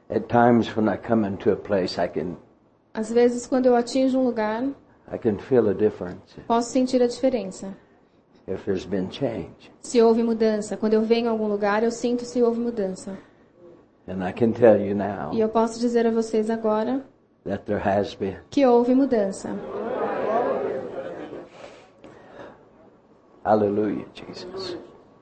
At times when I come into a place, Às vezes, quando eu atinjo um lugar, I can feel a difference posso sentir a diferença. if there's been change. Se houve mudança. Quando eu venho a algum lugar, eu sinto se houve mudança. And I can tell you now E eu posso dizer a vocês agora that there has been. que houve mudança. Hallelujah, Jesus.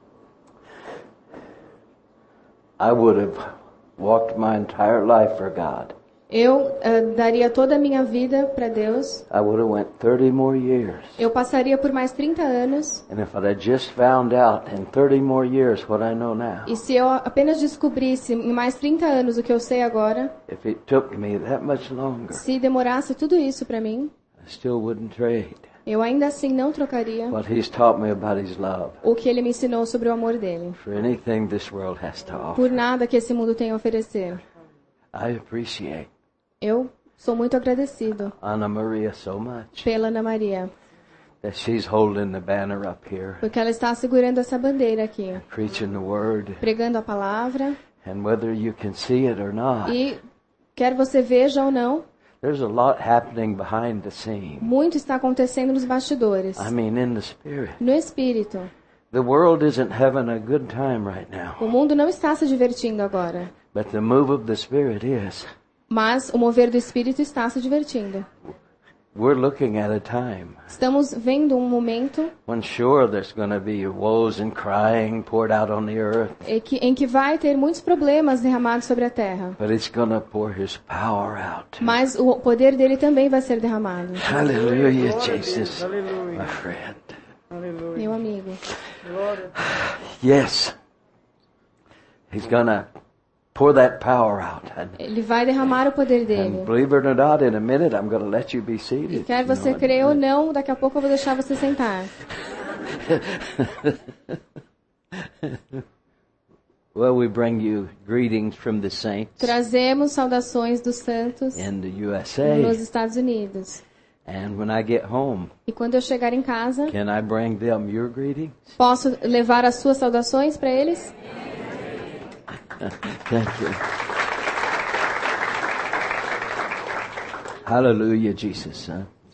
I would have walked my entire life for God. Eu daria toda a minha vida para Deus. I would have went 30 more years. Eu passaria por mais 30 anos. And if I'd just found out in 30 more years what I know now, E se eu apenas descobrisse em mais 30 anos o que eu sei agora, if it took me that much longer, se demorasse tudo isso para mim, I still wouldn't trade eu ainda assim não trocaria what He's taught me about His love o que Ele me ensinou sobre o amor dele, for anything this world has to por offer. nada que esse mundo tem a oferecer. I appreciate Eu sou muito agradecido Anna Maria so much pela Ana Maria, that she's holding the banner up here, porque ela está segurando essa bandeira aqui, preaching the word, pregando a palavra, and whether you can see it or not, e quer você veja ou não, there's a lot happening behind the scene. muito está acontecendo nos bastidores, I mean, in the spirit. no espírito. The world isn't having a good time right now, O mundo não está se divertindo agora, but the move of the spirit is. mas o mover do espírito está se divertindo. We're looking at a time Estamos vendo um momento when sure there's going to be woes and crying poured out on the earth, em que vai ter muitos problemas derramados sobre a terra, but it's going to pour His power out. mas o poder dele também vai ser derramado. Hallelujah, Jesus, my friend. Meu amigo, Yes, He's going to pour that power out. ele vai derramar o poder And dele. believe it or not, in a minute I'm going to let you be seated. Quer você crer ou não, daqui a pouco eu vou deixar você sentar. Well, we bring you greetings from the saints Trazemos saudações dos santos in the nos USA. Estados Unidos. And when I get home, E quando eu chegar em casa, can I bring them your greetings? posso levar as suas saudações para eles? Thank you. Hallelujah, Jesus.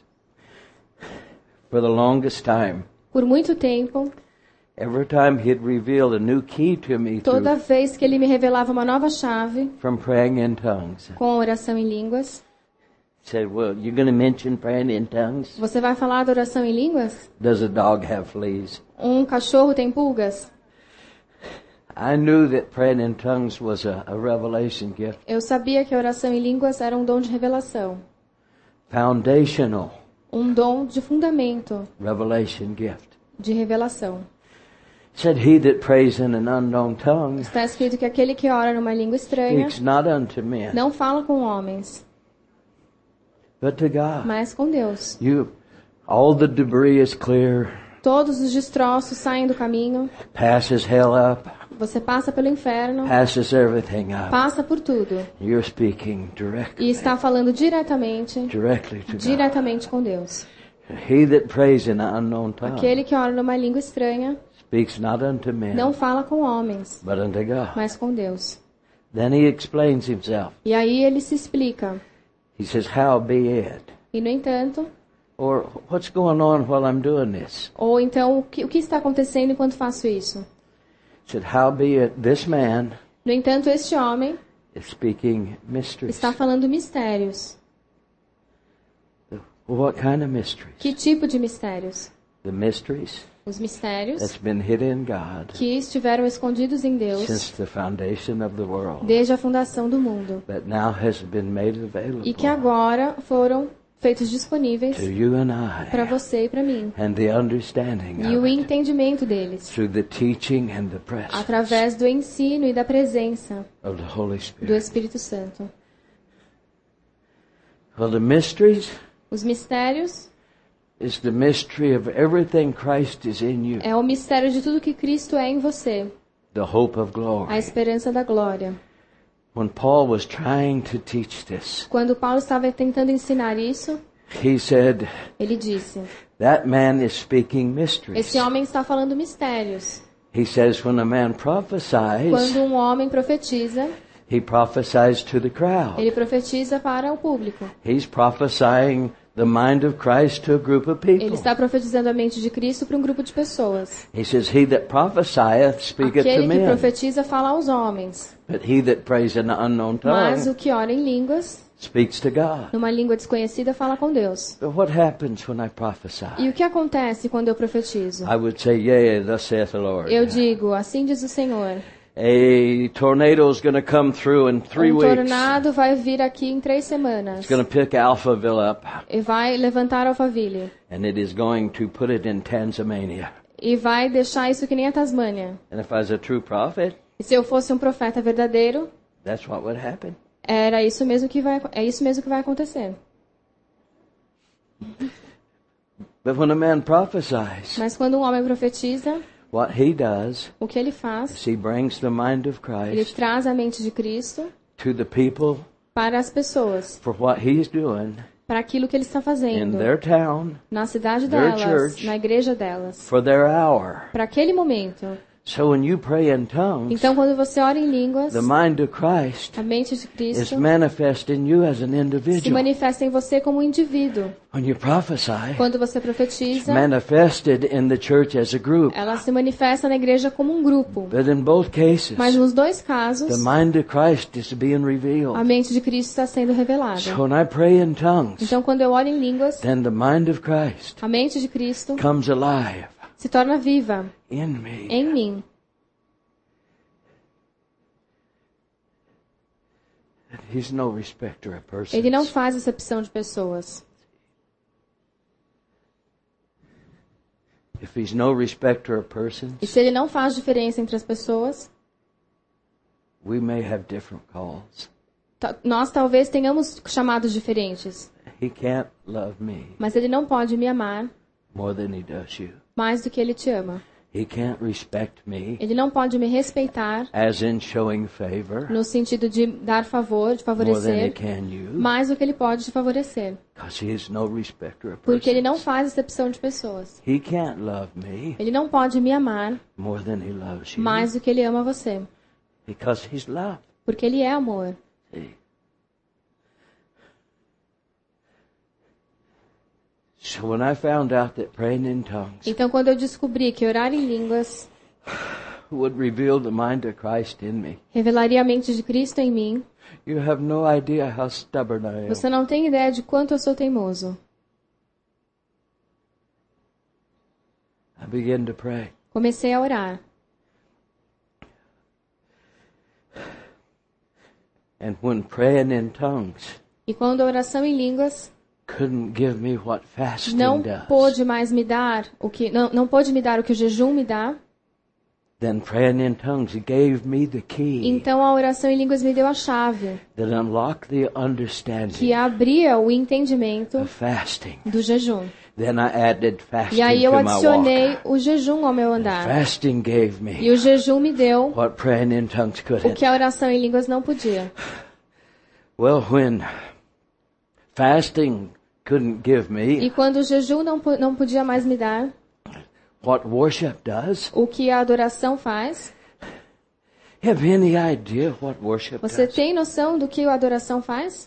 For the longest time, Por muito tempo, every time He'd reveal a new key to me toda vez que ele me revelava uma nova chave from praying in tongues, com a oração em línguas, said, well, you're going to mention praying in tongues? você vai falar da oração em línguas? Does a dog have fleas? Um cachorro tem pulgas? I knew that praying in tongues was a revelation gift. Eu sabia que a oração em línguas era um dom de revelação. Foundational Um dom de fundamento, revelation gift. de revelação. Said he that prays in an unknown tongue Está escrito que aquele que ora numa língua estranha speaks not unto men, não fala com homens, but to God. mas com Deus. All the debris is clear, Todos os destroços saem do caminho. passes hell up, Você passa pelo inferno, passes everything up. passa por tudo. You're speaking E directly está falando diretamente to God. diretamente com Deus. He that prays in an unknown tongue Aquele que ora numa língua estranha speaks not unto men, não fala com homens, but unto God. mas com Deus. Then he explains himself. E aí ele se explica. He says, howbeit, E no entanto, or what's going on while I'm doing this? ou então o que está acontecendo enquanto faço isso? He said, howbeit, this man No entanto, este homem is speaking mysteries. está falando mistérios. Well, what kind of mysteries? Que tipo de mistérios? The mysteries Os mistérios that's been hid in God que estiveram escondidos em Deus since the foundation of the world, desde a fundação do mundo but now has been made available e que agora foram feitos disponíveis to you and I, para você e para mim. and the understanding E o of it entendimento deles through the teaching and the presence através do ensino e da presença of the Holy do Spirit. Espírito Santo. Well, the mysteries Os mistérios is the mystery of everything Christ is in you, é o mistério de tudo que Cristo é em você, the hope of a glory. esperança da glória. When Paul was trying to teach this, Quando Paulo estava tentando ensinar isso, he said, ele disse: that man is speaking mysteries. esse homem está falando mistérios. He says, when a man prophesies, Quando um homem profetiza, He prophesies to the crowd. Ele profetiza para o público. He's prophesying the mind of Christ to a group of people. Ele está profetizando a mente de Cristo para um grupo de pessoas. He says, He that prophesieth speaketh to Aquele que men, profetiza fala aos homens, but he that prays in an unknown mas tongue o que ora em línguas, speaks to God. numa língua desconhecida, fala com Deus. But what happens when I prophesy? E o que acontece quando eu profetizo? I would say, Yea, thus saith the Lord. Eu digo, assim diz o Senhor. A tornado is going to come through in 3 weeks. Tornado vai vir aqui em 3 semanas. It's going to pick Alphaville up, E vai levantar Alphaville. and it is going to put it in Tasmania. E vai deixar isso que nem a Tasmânia. And if I was a true prophet, E se eu fosse um profeta verdadeiro, that's what would happen. é isso mesmo que vai acontecer. But when a man prophesies, Mas quando um homem profetiza, what he does o que ele faz? is he brings the mind of Ele Christ traz a mente de Cristo to the people para as pessoas, for what he's doing para aquilo que ele está in fazendo their town, na cidade their delas, church, na igreja delas, for their hour. para aquele momento. So when you pray in tongues, Então, quando você ora em línguas, the mind of Christ a mente de is Cristo manifest in you as an se individual. manifesta em você como um indivíduo. When you prophesy, Quando você it's profetiza, manifested in the church as a group. ela se manifesta na igreja como um grupo. But in both cases, Mas nos dois the casos, mind of Christ is being a revealed. mente de Cristo está sendo revelada. So when I pray in tongues, Então, quando eu oro em línguas, then the mind of Christ a mente de Cristo comes alive se torna viva in me. em mim. He's no respecter of persons. Ele não faz acepção de pessoas. If he's no respecter of persons, E se ele não faz diferença entre as pessoas, we may have different calls. nós talvez tenhamos chamados diferentes. He can't love me Mas ele não pode me amar more than he does you. mais do que ele te ama. He can't respect me Ele não pode me respeitar as in showing favor no sentido de dar favor, de more than he favorecer, can you, mais do que ele pode te favorecer. because he is no respecter of Porque ele não persons. faz acepção de pessoas. He can't love me Ele não pode me amar more than he loves you, mais do que ele ama você. because he's love. Porque ele é amor. See? So when I found out that praying in tongues Então, quando eu descobri que orar em línguas would reveal the mind of Christ in me, revelaria a mente de Cristo em mim, you have no idea how stubborn I am. você não tem ideia de quanto eu sou teimoso. I began to pray. Comecei a orar. And when praying in tongues E quando a oração em línguas couldn't give me what fasting não does, pôde mais me dar o que não pôde me dar o que o jejum me dá, then praying in tongues gave me the key então a oração em línguas me deu a chave that unlocked the que understanding abria o entendimento of fasting. do jejum. Then I added fasting E aí eu to my adicionei walk. o jejum ao meu andar. Fasting gave E me o jejum me deu what praying in tongues o couldn't. que a oração em línguas não podia. Well, when fasting couldn't give E me quando o jejum não podia mais me dar what worship does, o que a adoração faz, have any idea what worship você does? tem noção do que a adoração faz?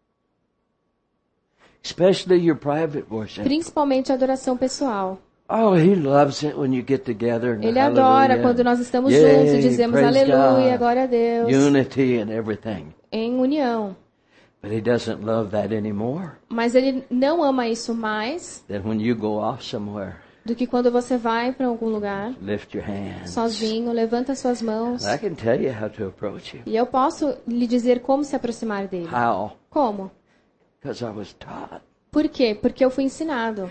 Especially your private worship. Principalmente a adoração pessoal. Oh, he loves it when you get together and Ele adora quando nós estamos juntos e dizemos aleluia, glória a Deus, unity and everything. em união. But he doesn't love that anymore Mas ele não ama isso mais than when you go off somewhere. do que quando você vai para algum lugar, Lift your hands. sozinho, levanta suas mãos. I can tell you how to approach him. E eu posso lhe dizer como se aproximar dele. How? Como? Because I was taught. Por quê? Porque eu fui ensinado.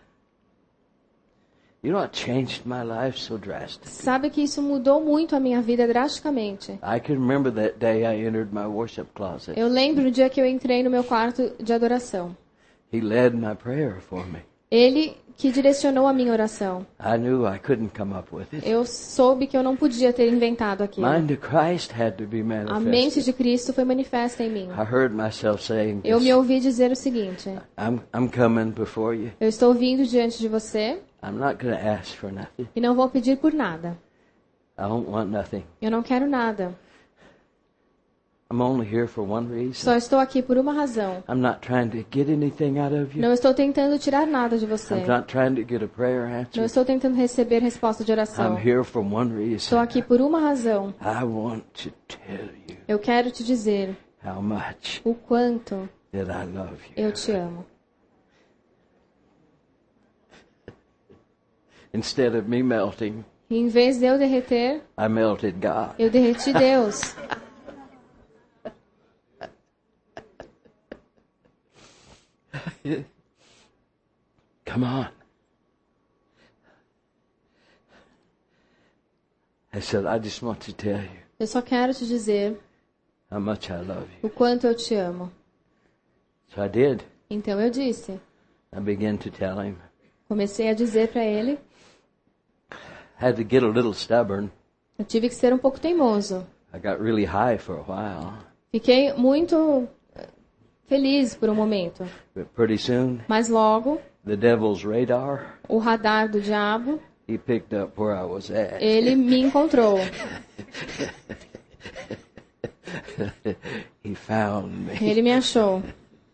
You know what changed my life so drastically? Sabe que isso mudou muito a minha vida drasticamente. I can remember that day I entered my worship closet. Eu lembro no dia que eu entrei no meu quarto de adoração. He led my prayer for me. Ele que direcionou a minha oração. I knew I couldn't come up with it. Eu soube que eu não podia ter inventado aquilo. Mind of Christ had to be A mente manifested. de Cristo foi manifesta em mim. I heard myself saying Eu this. me ouvi dizer o seguinte: I'm coming before you. eu estou vindo diante de você I'm not going to ask for nothing. e não vou pedir por nada. I don't want nothing. Eu não quero nada. I'm only here for one Só reason. estou aqui por uma razão. I'm not trying to get anything out of you. Não estou tentando tirar nada de você. I'm not trying to get a prayer Não answer. estou tentando receber resposta de oração. I'm here for one Estou reason. aqui por uma razão. I want to tell you Eu quero te dizer how much o quanto that I love you. eu te amo. Instead of me melting, E em vez de eu derreter, I melted God. eu derreti Deus. Come on. I said, I just want to tell you Eu só quero te dizer how much I love you. o quanto eu te amo. So I did. Então eu disse. I began to tell him. Comecei a dizer para ele. Had to get a little stubborn. Eu tive que ser um pouco teimoso. I got really high for a while. Fiquei muito feliz por um momento. But pretty soon, Mas logo, the devil's radar, o radar do diabo, he picked up where I was at. ele me encontrou. He found me. Ele me achou.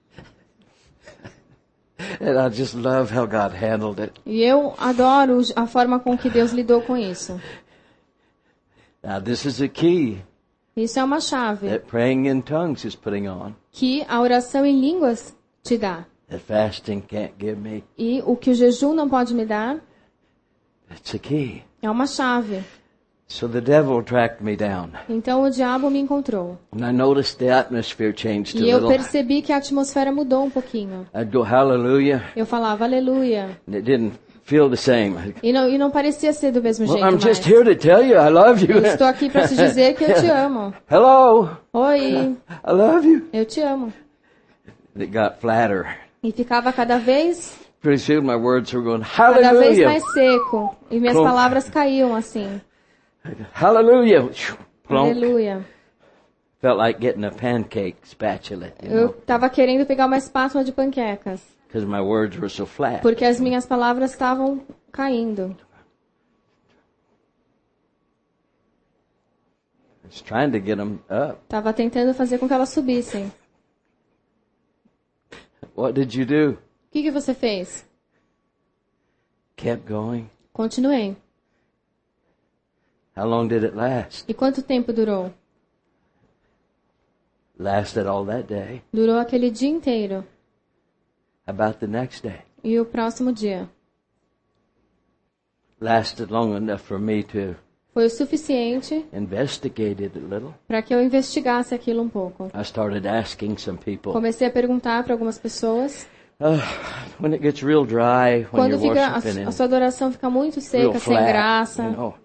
And I just love how God handled it. E eu adoro a forma com que Deus lidou com isso. Now this is a key Isso é uma chave that praying in tongues is putting on. que a oração em línguas te dá. That fasting can't give me. E o que o jejum não pode me dar It's a key. é uma chave. So the devil tracked me down. Então o diabo me encontrou. And I noticed the atmosphere changed a E eu little. percebi que a atmosfera mudou um pouquinho. I'd go hallelujah, Eu falava aleluia. and it didn't feel the same. E não parecia ser do mesmo Well, jeito I'm just mais. here to tell you I love you. Eu estou aqui para te dizer que eu te amo. Hello, Oi, I love you. eu te amo. It got flatter. E ficava cada vez Pretty soon my words were going, vez hallelujah, mais seco. E minhas Plonk. palavras caíam assim. hallelujah. Plonk. Aleluia. Felt like getting a pancake spatula, you Eu know, estava querendo pegar uma espátula de panquecas. because my words were so flat. Porque as minhas palavras estavam caindo. I was trying to get them up. Estava tentando fazer com que elas subissem. What did you do? O que você fez? Kept going. Continuei. How long did it last? E quanto tempo durou? Lasted all that day. Durou aquele dia inteiro. How about the next day? E o próximo dia? Lasted long enough for me to Foi o suficiente investigate it a little. para que eu investigasse aquilo um pouco. I started asking some people, Comecei a perguntar para algumas pessoas. when it gets real dry, when Quando you're fica, worshiping a and sua adoração fica muito real seca, sem flat, graça. you know,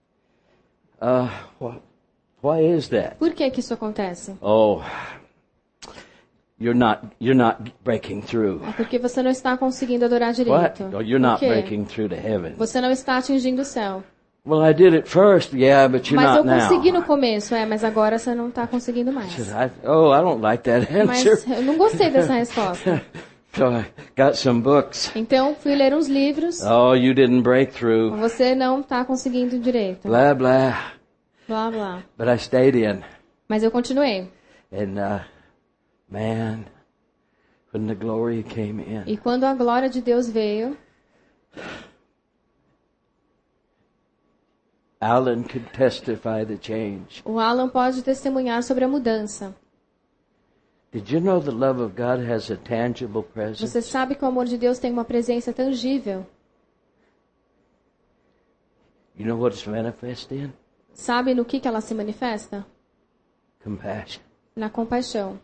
why is that? Por que isso acontece? Oh, you're not breaking through. É porque você não está conseguindo adorar What? direito. Oh, you're Por not quê? breaking through to heaven. Você não está atingindo o céu. Well, I did it first, yeah, but you're Mas eu not consegui now. no começo, mas agora você não está conseguindo mais. I don't like that Mas answer. eu não gostei dessa resposta. So I got some books. Então fui ler uns livros. Oh, you didn't break through. Você não está conseguindo direito. Blah, blah. Blá, blá. But I stayed in. Mas eu continuei. And, man, when the glory came in, E quando a glória de Deus veio, Alan could testify the change. o Alan pode testemunhar sobre a mudança. Did you know the love of God has a tangible presence? Você sabe que o amor de Deus tem uma presença tangível. You know what it's manifest in? Sabe no que ela se manifesta? Compassion. Na compaixão.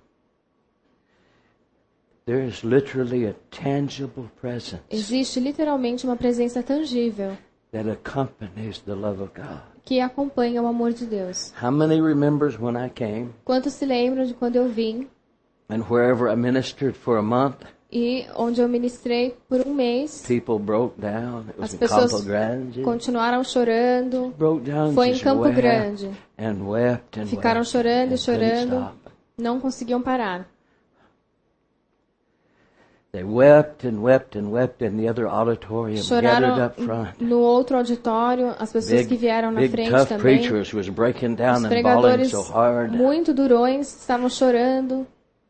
There is literally a tangible presence Existe literalmente uma presença tangível that accompanies the love of God. que acompanha o amor de Deus. How many remembers when I came Quantos se lembram de quando eu vim and wherever I ministered for a month, e onde eu ministrei por um mês, people broke down. It was as in pessoas Campo Grande. continuaram chorando. Broke down, Foi em just Campo wept Grande. and wept and Ficaram wept chorando e and couldn't chorando. stop. Não conseguiam parar. They wept and wept and wept in the other auditorium, gathered Choraram up front. no outro auditório, as pessoas que vieram na Big frente tough também. preachers was breaking down Os and bawling pregadores so hard. muito durões estavam chorando,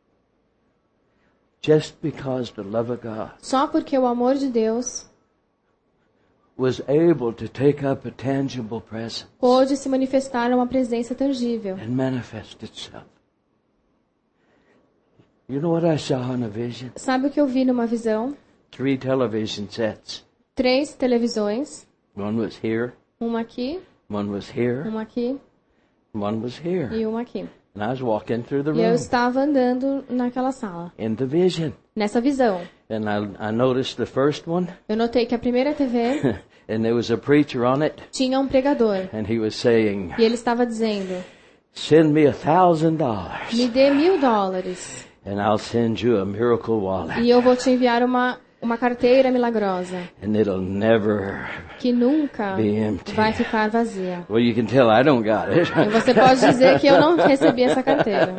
Just because the love of God só porque o amor de Deus was able to take up a tangible presence pôde se manifestar uma presença tangível. and manifest itself. You know what I saw in a vision? Sabe o que eu vi numa visão? 3 television sets. 3 televisões, One was here, uma aqui, one was here, uma aqui one was here. e uma aqui. And I was walking through the E eu room estava andando naquela sala, in the vision. nessa visão. And I noticed the first one, Eu notei que a primeira TV and there was a preacher on it, tinha um pregador. and he was saying, E ele estava dizendo, send me $1,000 me dê $1.000 and I'll send you a miracle wallet. e eu vou te enviar uma carteira milagrosa And it'll never que nunca be empty. vai ficar vazia. Well, you can tell I don't got it. E você pode dizer que eu não recebi essa carteira.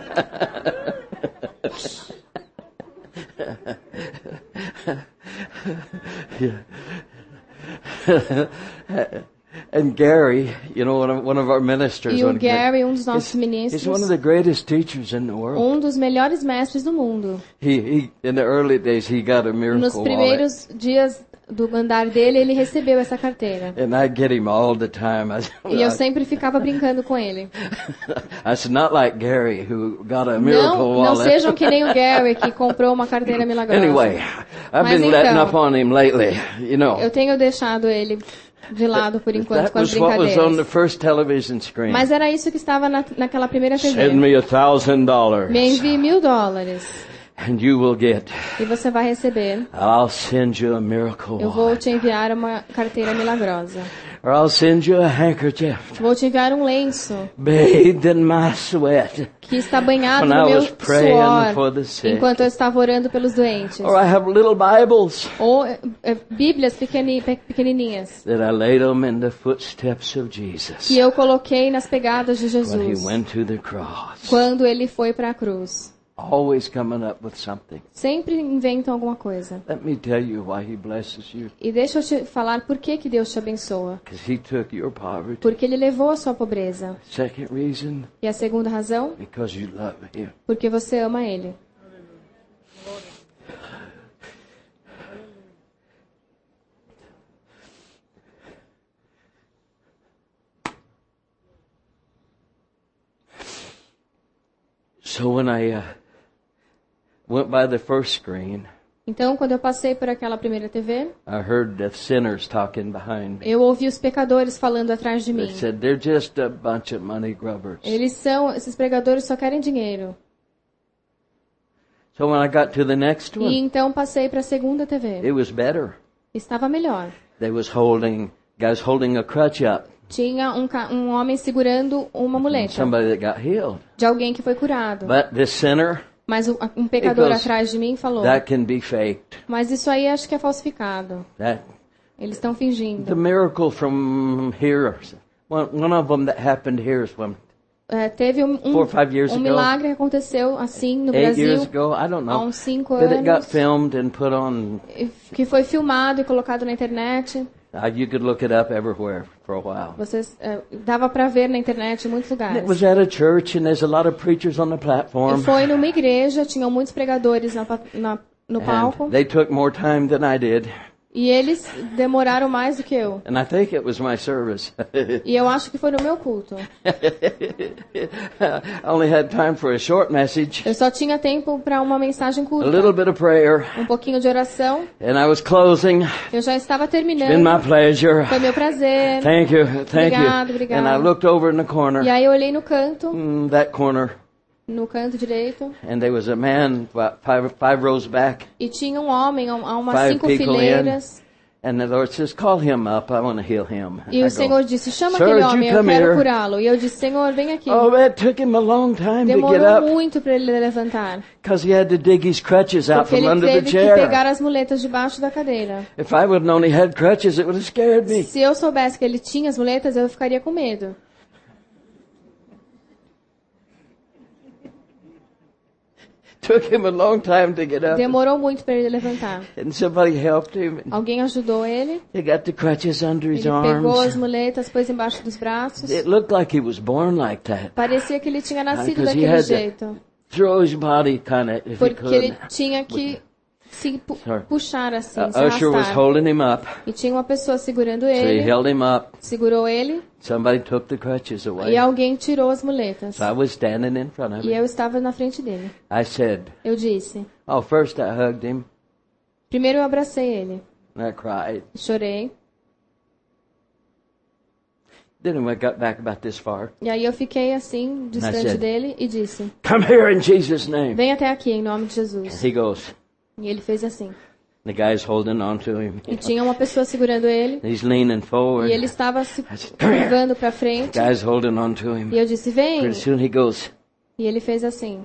And Gary, you know, one of our ministers. E o Gary, dos nossos he's one ministros, of the greatest teachers in the world. dos melhores mestres do mundo. He in the early days, he got a miracle Nos wallet. primeiros dias do andar dele, ele recebeu essa carteira. And I get him all the time. E eu sempre ficava brincando com ele. I said, not like Gary, who got a miracle Não wallet. sejam que nem o Gary, que comprou uma carteira milagrosa. Anyway, I've Mas been letting então, up on him lately, you know. Eu tenho deixado ele de lado por enquanto That com as was what was on the brincadeiras. first television screen. Mas era isso que estava naquela primeira Send TV. me $1,000 Me envie $1.000 and you will get. e você vai receber. I'll send you a miracle Eu vou wallet. te enviar uma carteira milagrosa. Or I'll send you a handkerchief Vou te enviar um lenço bathed in my sweat que está banhado when no I meu was praying for suor the sick. enquanto eu estava orando pelos doentes. Or I have little Bibles Ou Bíblias pequenininhas that I laid them in the footsteps of Jesus que eu coloquei nas pegadas de when he Jesus went to the cross. quando ele foi para a cruz. Always coming up with something. Sempre inventam alguma coisa. Let me tell you why he blesses you. E deixa eu te falar por que Deus te abençoa. Because he took your poverty. Porque ele levou a sua pobreza. Second reason, E a segunda razão? because you love him. Porque você ama ele. So when I went by the first screen, Então, quando eu passei por aquela primeira TV, I heard the sinners talking behind me. eu ouvi os pecadores falando atrás de They mim. said, they're just a bunch of money grubbers. Esses pregadores só querem dinheiro. So when I got to the next E one, então passei para a segunda TV. it was better. Estava melhor. They was guys holding a crutch up. Tinha um homem segurando uma muleta Somebody that got healed. de alguém que foi curado. But this sinner, Mas um pecador Because atrás de mim falou, that can be faked. mas isso aí acho que é falsificado. Eles estão The fingindo. miracle from here, one of them that happened here is when Teve 4 or 5 years ago, milagre que aconteceu assim no 8 Brasil years ago, I don't há know, uns 5 that it got anos, filmed and put on. que foi filmado e colocado na internet. You could look it up everywhere for a while. Dava para ver na internet em muitos lugares. It was at a church, and there's a lot of preachers on the E platform. foi numa igreja, tinham muitos pregadores no palco. And they took more time than I did. E eles demoraram mais do que eu. And I think it was my service. E eu acho que foi no meu culto. I only had time for a short message, Eu só tinha tempo para uma mensagem a curta. little bit of prayer, Um pouquinho de oração. and I was closing. Eu já estava It's been terminando. my pleasure. Foi meu prazer. Thank you, thank Obrigado, you. obrigado. And I looked over in the corner, E aí eu olhei no canto, that corner, no canto direito, and there was a man about five rows back. e tinha um homem a umas 5 5 people fileiras. And the Lord says, call him up. I want to heal him. E I o Senhor disse, chama Sir, aquele would you homem, eu come quero here? curá-lo. E eu disse, Senhor, vem aqui. Oh, it took him a long time to get Demorou up muito para ele levantar. because he had to dig his crutches out Porque from ele under the teve que chair. pegar as muletas debaixo da cadeira. If I would have known he had crutches, it would have scared me. Se eu soubesse que ele tinha as muletas, eu ficaria com medo. Took him a long time to get up. Demorou muito para ele levantar. And somebody helped him. Alguém ajudou ele. He got the crutches under his Ele pegou as arms. muletas, pôs embaixo dos braços. It looked like he was born like that. Parecia que ele tinha nascido Because he daquele had to jeito. throw his body kind of, if he Porque ele could. tinha que se puxar assim, se Usher was arrastar. holding him up. E tinha uma pessoa segurando So he ele, held him up. segurou ele, Somebody took the crutches e away. alguém tirou as muletas. So I was standing in front of E him. eu estava na frente dele. I said, Eu disse, oh, first I hugged him. primeiro eu abracei ele, And I cried. chorei, Then I got back about this far. e aí eu fiquei assim, distante said, dele, e disse, Come here in Jesus' name. vem até aqui em nome de Jesus. He goes, E ele fez assim. the guy's holding on to him. E tinha uma pessoa segurando ele, He's leaning forward. e ele estava se curvando para frente, The guy's holding on to him. e eu disse, vem, Pretty soon he goes, e ele fez assim.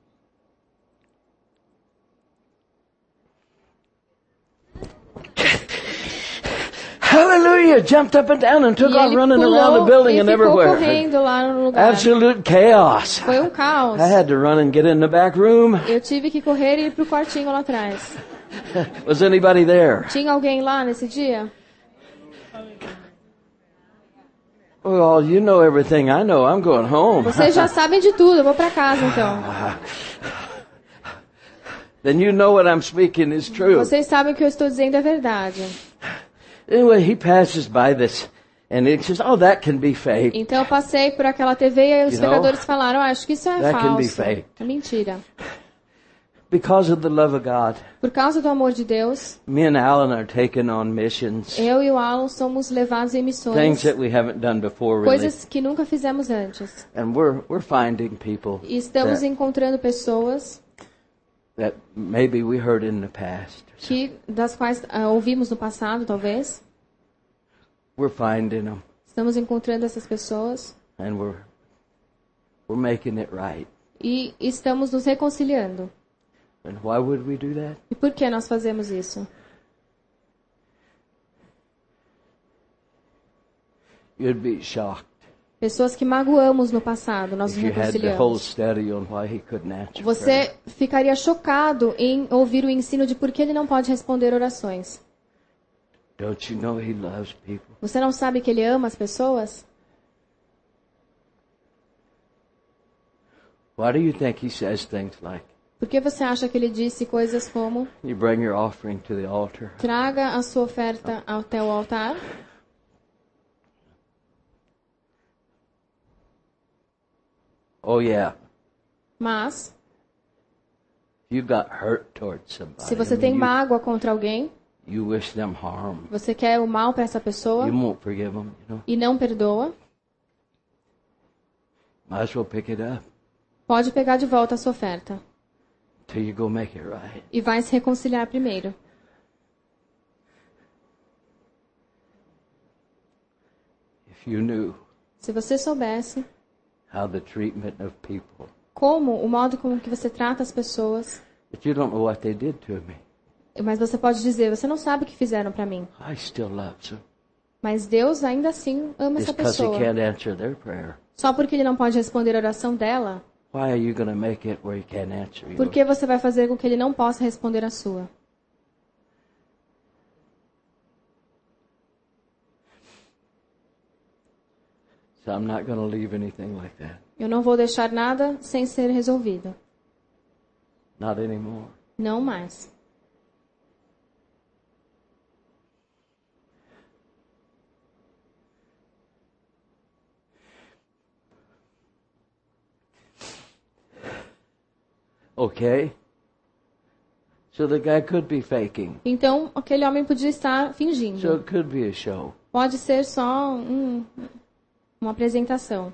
hallelujah, jumped up and down and took E off ele running around the pulou building e and ficou everywhere. correndo lá no lugar. Absolute chaos. Foi um caos. I had to run and get in the back room. Eu tive que correr e ir pro quartinho lá atrás. Was anybody there? Tinha alguém lá nesse dia? Well, you know everything I know. I'm going home. Vocês já sabem de tudo, eu vou pra casa então. Then you know what I'm speaking is true. Vocês sabem que o que eu estou dizendo é verdade. Anyway, he passes by this and he says, oh, that can be fake. Então eu passei por aquela TV e aí os You know, pregadores falaram, acho que isso é that can be falso. fake. É mentira. Because of the love of God, Por causa do amor de Deus, me and Alan are taking on missions. eu e o Alan somos levados em Things missões. that we haven't done before, really. Coisas que nunca fizemos antes. And we're finding people E estamos encontrando pessoas that maybe we heard in the past. das quais ouvimos no passado, talvez. We're finding them Estamos encontrando essas pessoas and we're making it right. e estamos nos reconciliando. And why would we do that? E por que nós fazemos isso? You'd be shocked Pessoas que magoamos no passado, nós if nos you had the whole reconciliamos. study on why he couldn't answer prayer. Você ficaria chocado em ouvir o ensino de por que ele não pode responder orações. Don't you know he loves people? Você não sabe que ele ama as pessoas? Why do you think he says things like, Por que você acha que ele disse coisas como you bring your offering to the altar? traga a sua oferta até o altar? Oh yeah, Mas, you've got hurt towards somebody. se você I mean, tem mágoa contra alguém, you wish them harm. você quer o mal para essa pessoa You won't forgive them, you know. e não perdoa, Might as well pick it up pode pegar de volta a sua oferta till you go make it right. e vai se reconciliar primeiro. If you knew Se você soubesse how the treatment of people, como, o modo como que você trata as pessoas, but you don't know what they did to me. mas você pode dizer, você não sabe o que fizeram para mim. I still love them. Mas Deus ainda assim ama It's essa because he pessoa. can't answer their prayer. Só porque ele não pode responder a oração dela, Why are you going to make it where he can't answer por yours? que você vai fazer com que ele não possa responder a sua? So I'm not going to leave anything like that. Eu não vou deixar nada sem ser resolvido. Not anymore. Não mais. Okay? So the guy could be faking. Então, aquele homem podia estar So fingindo. it could be a show. Pode ser só uma apresentação.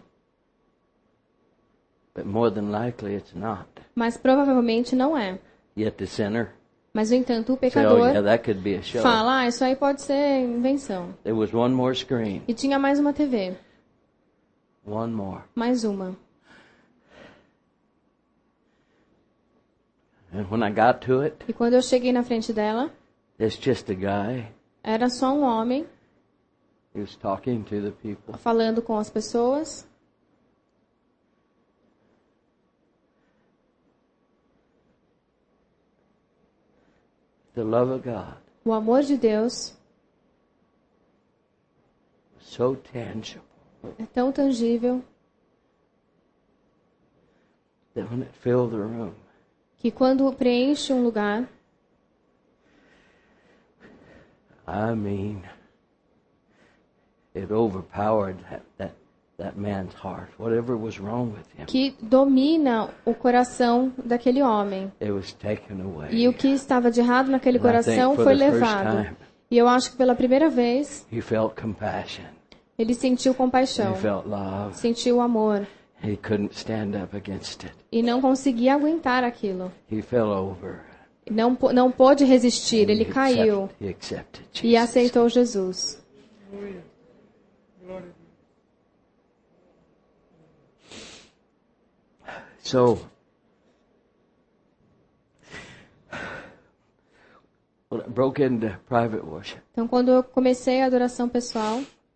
But more than likely it's not. Mas provavelmente não é. Yet the sinner Mas, no entanto, o say, oh pecador yeah, that could be a show. fala, isso aí pode ser invenção. There was one more screen. E tinha mais uma TV. One more. Mais uma. And when I got to it, E quando eu cheguei na frente dela, there's just a guy. era só um homem He was talking to the people. falando com as pessoas. The love of God O amor de Deus was so tangible é tão tangível that when it filled the room, que quando preenche um lugar, I mean, it overpowered that man's heart. Whatever was wrong with him, que domina o coração daquele homem. it was taken away. E o que estava de errado naquele And I coração think for foi the first levado. time, E eu acho que pela primeira vez he felt compassion. ele sentiu compaixão, He felt love. sentiu amor He couldn't stand up against it. e não conseguia aguentar aquilo. He fell over. Não pôde resistir, ele He caiu accepted e Jesus. aceitou Jesus. So, when I broke into private worship, Então, quando eu comecei a adoração pessoal,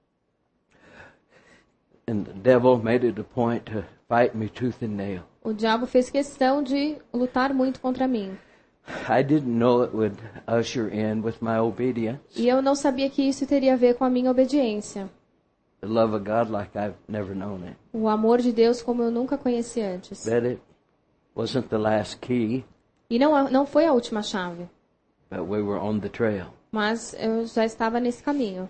and the devil made it a point to fight me tooth and nail. o diabo fez questão de lutar muito contra mim. I didn't know it would usher in with my obedience E eu não sabia que isso teria a ver com a minha obediência. the love of God like I've never known it. O amor de Deus como eu nunca conheci antes. That it wasn't the last key, E não foi a última chave, but we were on the trail. mas eu já estava nesse caminho.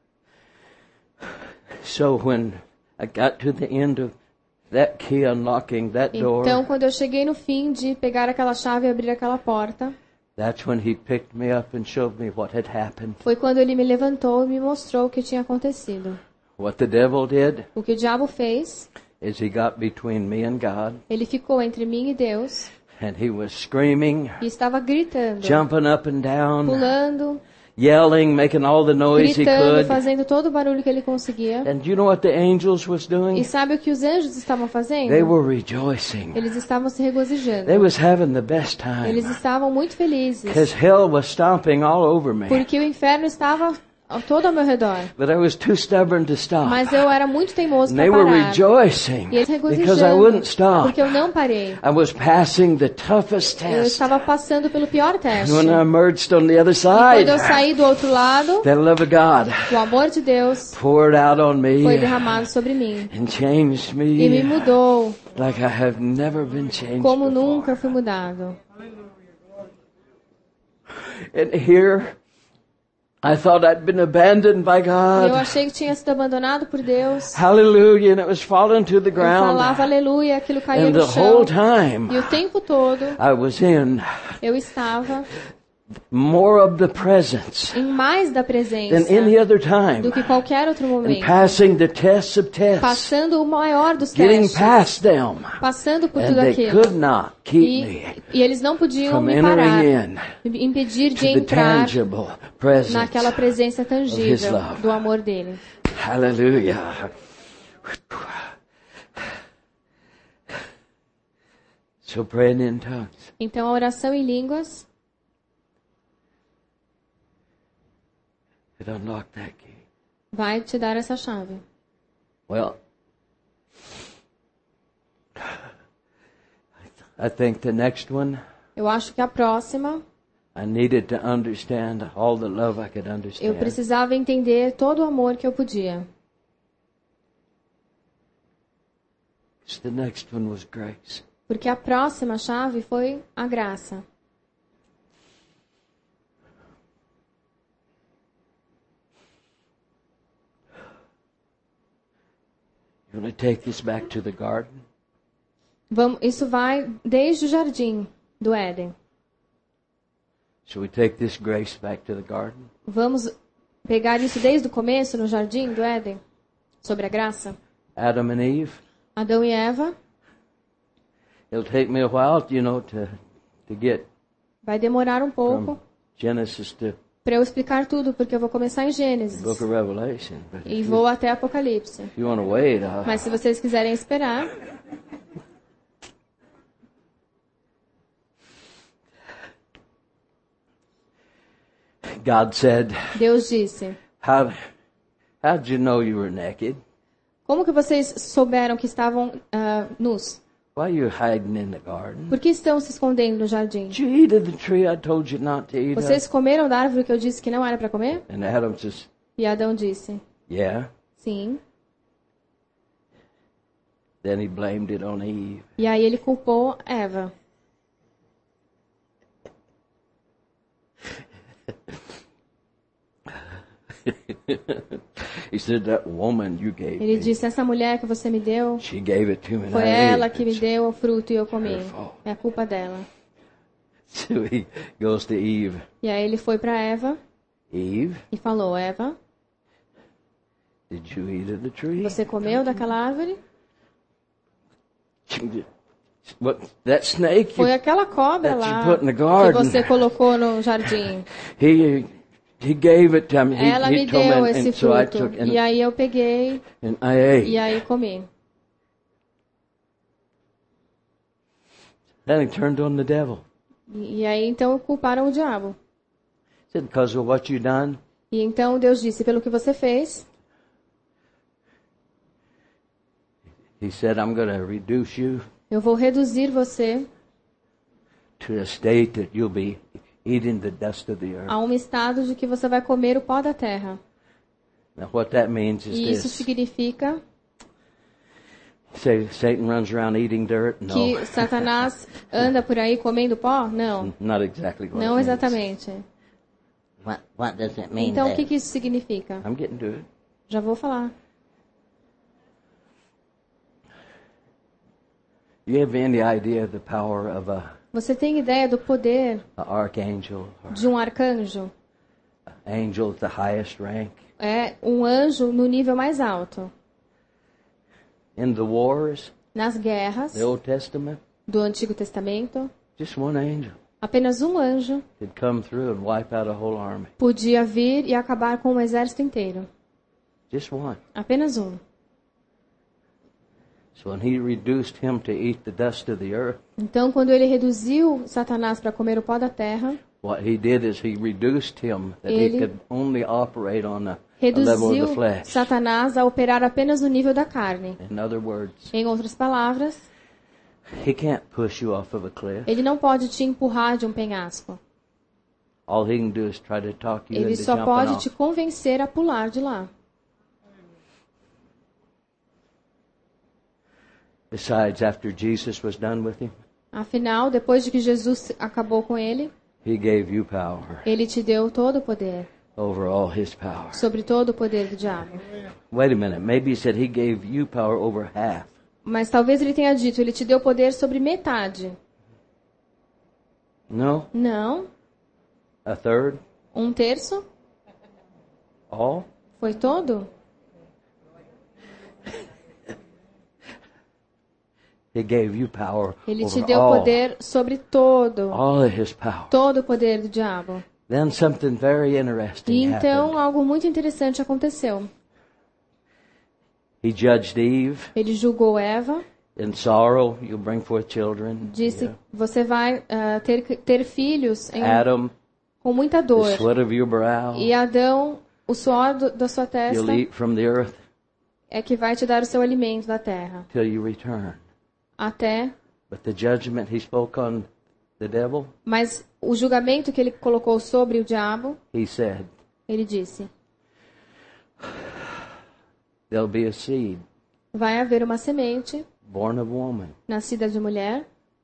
So when I got to the end of that key unlocking that door, Então, quando eu cheguei no fim de pegar aquela chave e abrir aquela porta, that's when he picked me up and showed me what had happened. foi quando ele me levantou e me mostrou o que tinha acontecido. What the devil did O que o diabo fez, is he got between me and God, ele ficou entre mim e Deus and he was screaming, e estava gritando, jumping up and down, pulando, yelling, making all the noise he gritando, could. fazendo todo o barulho que ele conseguia. And you know what the angels was E doing? sabe o que os anjos estavam fazendo? They were rejoicing. Eles estavam se regozijando. They was having the best time. Eles estavam muito felizes, Because hell was stomping all over me. porque o inferno estava todo ao meu redor. But I was too stubborn to stop. Mas eu era muito teimoso And para they were parar. rejoicing E eles because I regozijando, wouldn't stop. porque eu não parei. I was passing the toughest Eu test. estava passando pelo pior teste. And when I emerged on the other E side, quando eu saí do outro lado, the love of God o amor de Deus poured out on me foi derramado sobre mim. and changed E me me mudou like I have never been changed como before. nunca fui mudado. And here, I thought I'd been abandoned by E eu God. achei que tinha sido abandonado por Deus. Hallelujah. And it was falling to the Eu ground. falava aleluia, aquilo caía And no the whole chão. time, E o tempo todo I was in eu estava more of the presence em mais da than presença any other time. do que qualquer outro And momento. passing the tests of tests. Passando o maior dos Getting testes. past them. Passando por And tudo they aquilo. could not keep me E eles não podiam from me parar, entering in me impedir de to the entrar tangible presence. naquela presença His tangível love. do amor dele. Hallelujah. So praying in tongues. Então a oração em línguas It unlocked that key. vai te dar essa chave. Well, I think the next one, Eu acho que a próxima, I needed to understand all the love I could eu understand. precisava entender todo o amor que eu podia. The next one was grace. Porque a próxima chave foi a graça. You want to take this back to the garden? Isso vai desde o jardim do Éden. Should we take this grace back to the garden? Vamos pegar isso desde o começo no jardim do Éden? Sobre a graça? Adam and Eve. Adão e Eva. It'll take me a while, to get Vai demorar um pouco from Genesis to para eu explicar tudo, porque eu vou começar em Gênesis the book of Revelation. But e vou até Apocalipse. if you want to wait, Mas se vocês quiserem esperar, God said, Deus disse: how'd you know you were naked? Como que vocês souberam que estavam nus? Why are you hiding in the garden? Por que estão se escondendo no jardim? Did you eat of the tree I told you not to eat of? Vocês comeram da árvore que eu disse que não era para comer? And Adam says, E Adão disse, yeah. sim. Then he blamed it on Eve. E aí ele culpou Eva. He said, that woman you gave Ele me, disse, essa mulher que você me deu, she gave it to me and foi I ela ate que me it. deu o fruto e eu comi. Her fault. É a culpa dela. So he goes to Eve. E aí ele foi para Eva Eve, e falou, Eva, did you eat of the tree? você comeu daquela árvore? What, that snake Foi aquela cobra that you lá put in the que garden. você colocou no jardim. He gave it to me. Ela me He told deu me, esse and so I fruto. took E and aí eu peguei I ate. e aí comi. Then he turned on the devil. E aí então culparam o diabo. He said, because of what you done, E então Deus disse, pelo que você fez, he said, I'm going to reduce you eu vou reduzir você to a state that you'll be eating the dust of the earth. a um estado de que você vai comer o pó da terra. Now what that means is E isso this. significa Say Satan runs around eating dirt? No. que Satanás anda por aí comendo pó? Não, Not exactly what it não means. exatamente. What does it mean Então o then? que isso significa? I'm getting to it. Já vou falar. You have any idea of the power of Você tem ideia do poder a archangel or de um arcanjo? angel at the highest rank? É um anjo no nível mais alto. In the wars, Nas guerras the Old Testament, do Antigo Testamento, just one angel apenas um anjo could come through and wipe out a whole army. podia vir e acabar com um exército inteiro. Just one. Apenas um. So when he reduced him to eat the dust of the earth, Então, quando ele reduziu Satanás para comer o pó da terra, what he did is he reduced him that he Ele could only operate on a level of the reduziu flesh. Satanás a operar apenas no nível da carne. In other words, Em outras palavras, he can't push you off of a cliff. ele não pode te empurrar de um penhasco. All he can do is try to talk you Ele into só jumping pode off. te convencer a pular de lá. Besides, after Jesus was done with him, Afinal, depois de que Jesus acabou com ele, he gave you power ele te deu todo o poder, over all his power. sobre todo o poder do diabo. Wait a minute. Maybe he said he gave you power over half. Mas talvez ele tenha dito, ele te deu poder sobre metade. No? Não, A third? um terço? All? Foi todo? He gave you power Ele te over deu all. poder sobre todo, All of his power. todo o poder do diabo. Then something very E interesting então happened. algo muito interessante aconteceu. He judged Eve. Ele julgou Eva, In sorrow, you'll bring forth children. disse, Yeah. você vai ter filhos Adam, com muita dor. the sweat of your brow, E Adão, o suor da sua testa you'll eat from the earth é que vai te dar o seu alimento da terra. till you return. Até, But the judgment he spoke on the devil, mas o julgamento que ele colocou sobre o diabo, he said, ele disse, there'll be a seed vai haver uma semente born of woman. nascida de mulher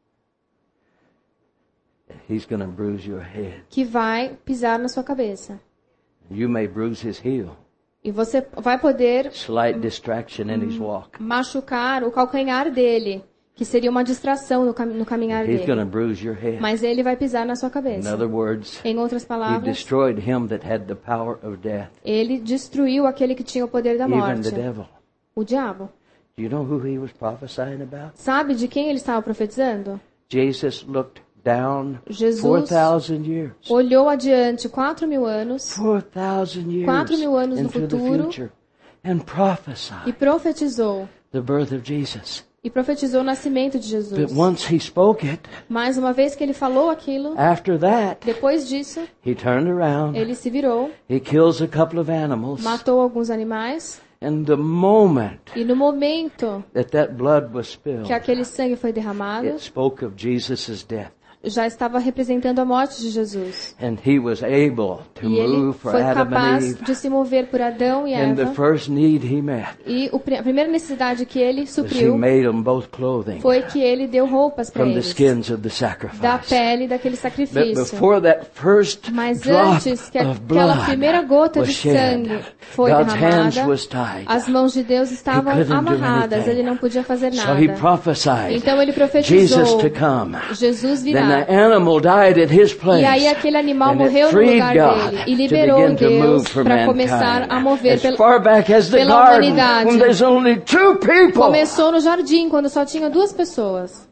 He's going to bruise your head. que vai pisar na sua cabeça. You may bruise his heel. E você vai poder Slight distraction in his walk. machucar o calcanhar dele, que seria uma distração no caminhar He's going to dele. bruise your head. Mas ele vai pisar na sua In cabeça. other words, Em outras he palavras, destroyed him that had the power of death, ele destruiu aquele que tinha o poder da even morte, the devil. o diabo. Do you know who he was prophesying about? Sabe de quem ele estava profetizando? Jesus looked down Jesus 4,000 years. Olhou adiante 4.000 anos 4,000 years 4.000 anos no into the futuro. future and e prophesied profetizou. the birth of Jesus. E profetizou o nascimento de But Jesus. once he spoke it, Mas uma vez que ele falou aquilo, after that, depois disso, he turned around, ele se virou, he kills a couple of animals, matou alguns animais And the moment E no momento that blood was spilled, que aquele sangue foi derramado, it spoke of Jesus' death. já estava representando a morte de Jesus. And he was able to E ele move for foi Adam and capaz Eve. de se mover por Adão e And the Eva. first need he met E a primeira necessidade que ele was he supriu made them both clothing foi que ele deu roupas para from the eles, skins of the da sacrifice. pele daquele But sacrifício. before that first Mas drop antes que of aquela blood primeira gota was de shed, sangue foi God's hands derramada, was tied. as mãos de Deus estavam He couldn't do amarradas, anything. ele não podia fazer So he nada. prophesied Então ele Jesus profetizou, to come. Jesus Then virá. the animal died at his place. E aí aquele animal And it morreu no freed lugar God dele e to liberou begin to move Deus for para começar a mankind. mover As far back as the pela garden, humanidade. when there's only two people. Começou no jardim, quando só tinha 2 pessoas.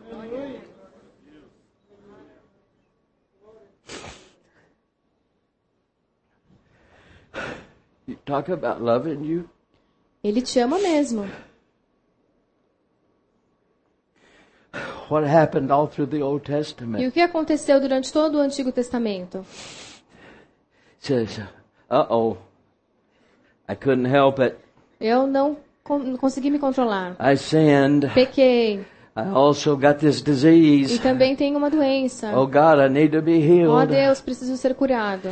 You talk about loving you. Ele te ama mesmo. What happened all through the Old E Testament? o que aconteceu durante todo o Antigo Testamento? Says, uh-oh, I couldn't help it. Eu não consegui me controlar. I sinned. Pequei. I also got this E disease. também tenho uma doença. Oh God, I need to be Oh healed. Deus, preciso ser curado.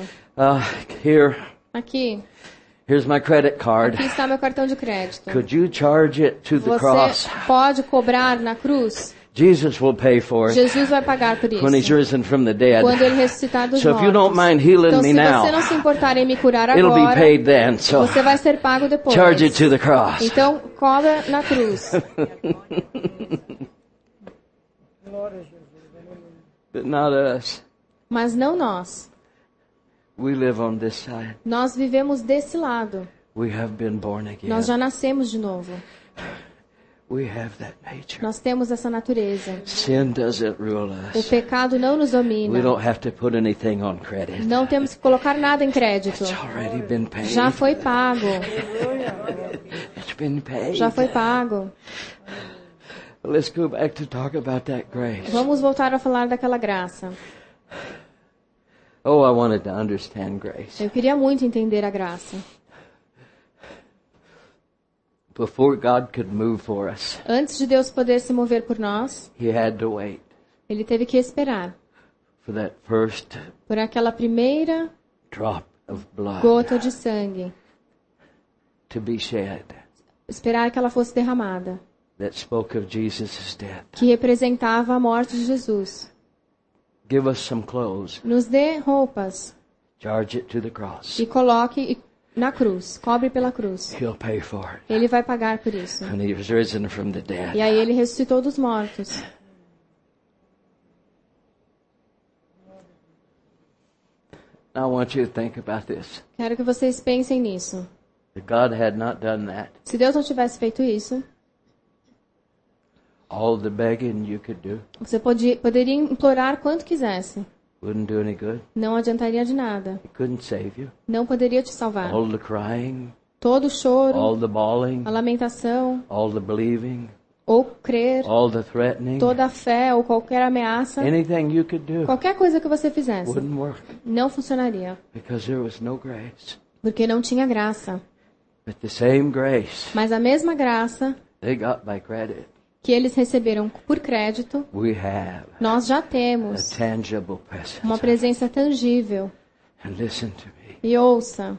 Here's my credit card. Aqui está meu cartão de crédito. Could you charge it to the cross? Você pode cobrar na cruz? Jesus will pay for it Jesus vai pagar por isso. when he's risen from the dead. Quando ele ressuscitar dos So if you don't mortos. mind healing Então, me se now, você não se importar em me curar it'll be agora, paid then. So você vai ser pago depois. charge it to the cross. Então, cobra na cruz. But not us. Mas não nós. We live on this side. Nós vivemos desse lado. We have been born again. Nós já nascemos de novo. We have that nature. Nós temos essa natureza. Sin doesn't rule O us. pecado não nos domina. We don't have to put anything on credit. Não temos que colocar nada em crédito. It's already been paid. Já foi pago. It's been paid. Já foi pago. Let's go back to talk about that grace. Vamos voltar a falar daquela graça. Oh, I wanted to understand grace. Eu queria muito entender a graça. Before God could move for us, Antes de Deus poder se mover por nós, He had to wait Ele teve que esperar for that first por aquela primeira drop of blood gota de sangue. to be shed Esperar que ela fosse derramada, that spoke of Jesus' death. que representava a morte de Jesus. Give us some clothes. Nos dê roupas Charge it to the cross. e coloque na cruz. Cobre pela cruz. He'll pay for it. Ele vai pagar por isso. When He was risen from the dead. E aí ele ressuscitou dos mortos. I want you to think about this. Quero que vocês pensem nisso. If God had not done that, Se Deus não tivesse feito isso, all the begging you could do você poderia implorar quanto quisesse. wouldn't do any good. Não adiantaria de nada. It couldn't save you. Não poderia te salvar. All the crying, Todo o choro, all the bawling, a lamentação, all the believing, ou crer, all the threatening, toda a fé ou qualquer ameaça, anything you could do qualquer coisa que você fizesse, wouldn't work não funcionaria. because there was no grace. Porque não tinha graça. But the same grace Mas a mesma graça they got by credit, que eles receberam por crédito, we have nós já a temos tangible presence. uma presença tangível. And listen to me. E ouça,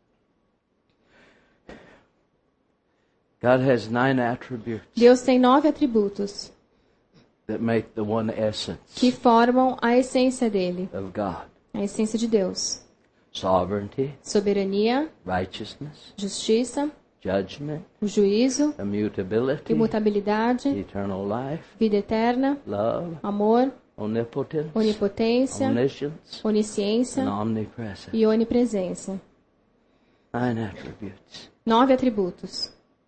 God has 9 attributes Deus tem 9 atributos that make the one essence que formam a essência dele, of God. a essência de Deus. Sovereignty, Soberania, righteousness, justiça, judgment, o juízo, immutability, imutabilidade, eternal life, vida eterna, love, amor, omnipotence, onipotência, omniscience, onisciência and omnipresence. e onipresença. 9 attributes. 9 atributos.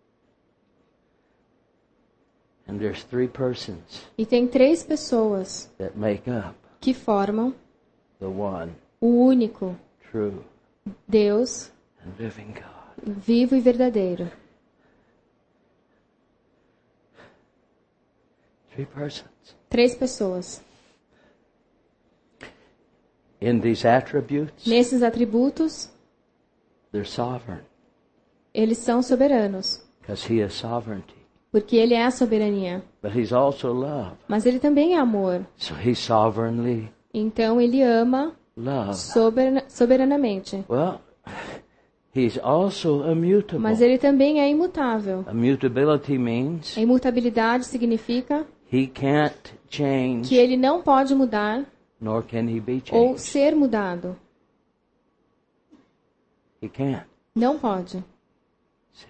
And there's 3 persons E tem 3 pessoas that make up que formam the one o único true Deus and living God. vivo e verdadeiro. 3 persons. 3 pessoas. In these attributes, Nesses atributos, they're sovereign. Eles são soberanos, because he is sovereignty. porque ele é a soberania. But he's also love. Mas ele também é amor. So he sovereignly Então ele ama love. soberanamente. Well, he's also immutable. Mas ele também é imutável. Immutability means A imutabilidade significa he can't change, que ele não pode mudar nor can he be ou changed. ser mudado. He can't. Não pode. See.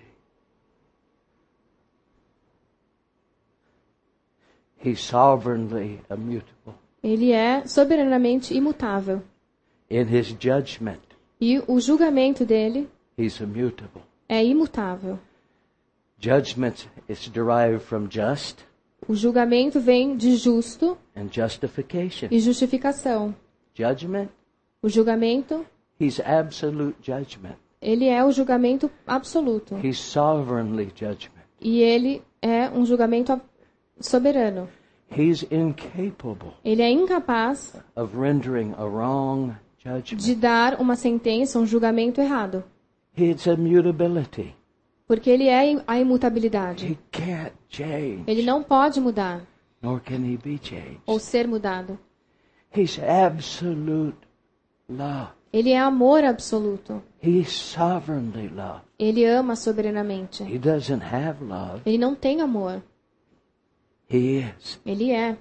He's sovereignly immutable. Ele é soberanamente imutável. In his judgment, E o julgamento dele he's immutable. é imutável. Judgment is derived from just O julgamento vem de justo and justification. e justificação. Judgment, O julgamento, he's absolute judgment. ele é o julgamento absoluto. He's sovereignly judgment. E ele é um julgamento soberano. He's incapable Ele é incapaz of rendering a wrong de judgment. dar uma sentença, um julgamento errado. It's immutability. Porque ele é a imutabilidade. He can't change, Ele não pode mudar nor can he be changed. ou ser mudado. He's absolute love. Ele é amor absoluto. He's sovereignly love. Ele ama soberanamente. He doesn't have love. Ele não tem amor. He is. Ele é.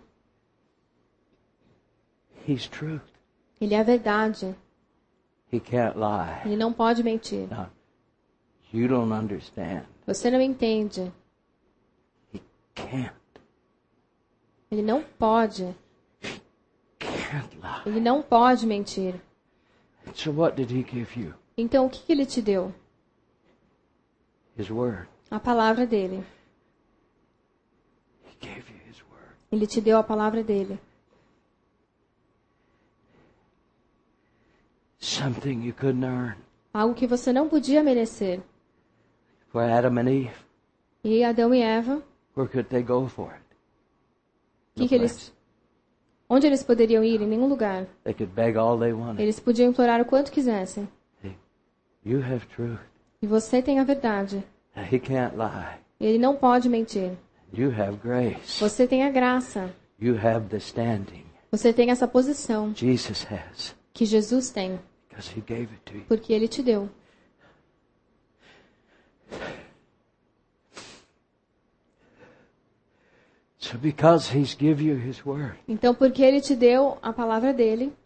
He's truth. Ele é a verdade. He can't lie. Ele não pode mentir. Now, you don't understand. Você não entende. He can't. Ele não pode. Can't lie. Ele não pode mentir. So what did he give you? Então, o que ele te deu? His word. A palavra dele. He gave you his word. Ele te deu a palavra dele. Something you couldn't earn. Algo que você não podia merecer. For Adam and Eve, E Adão e Eva, where could they go for it? No que eles, place. onde eles poderiam ir? Em nenhum lugar. They could beg all they wanted. Eles podiam implorar o quanto quisessem. You have truth. E você tem a verdade. He can't lie. Ele não pode mentir. You have grace. Você tem a graça. You have the standing Você tem essa posição Jesus has, que Jesus tem, because he gave it to you. porque ele te deu. So because he's give you his word, Então, porque ele te deu a palavra dele,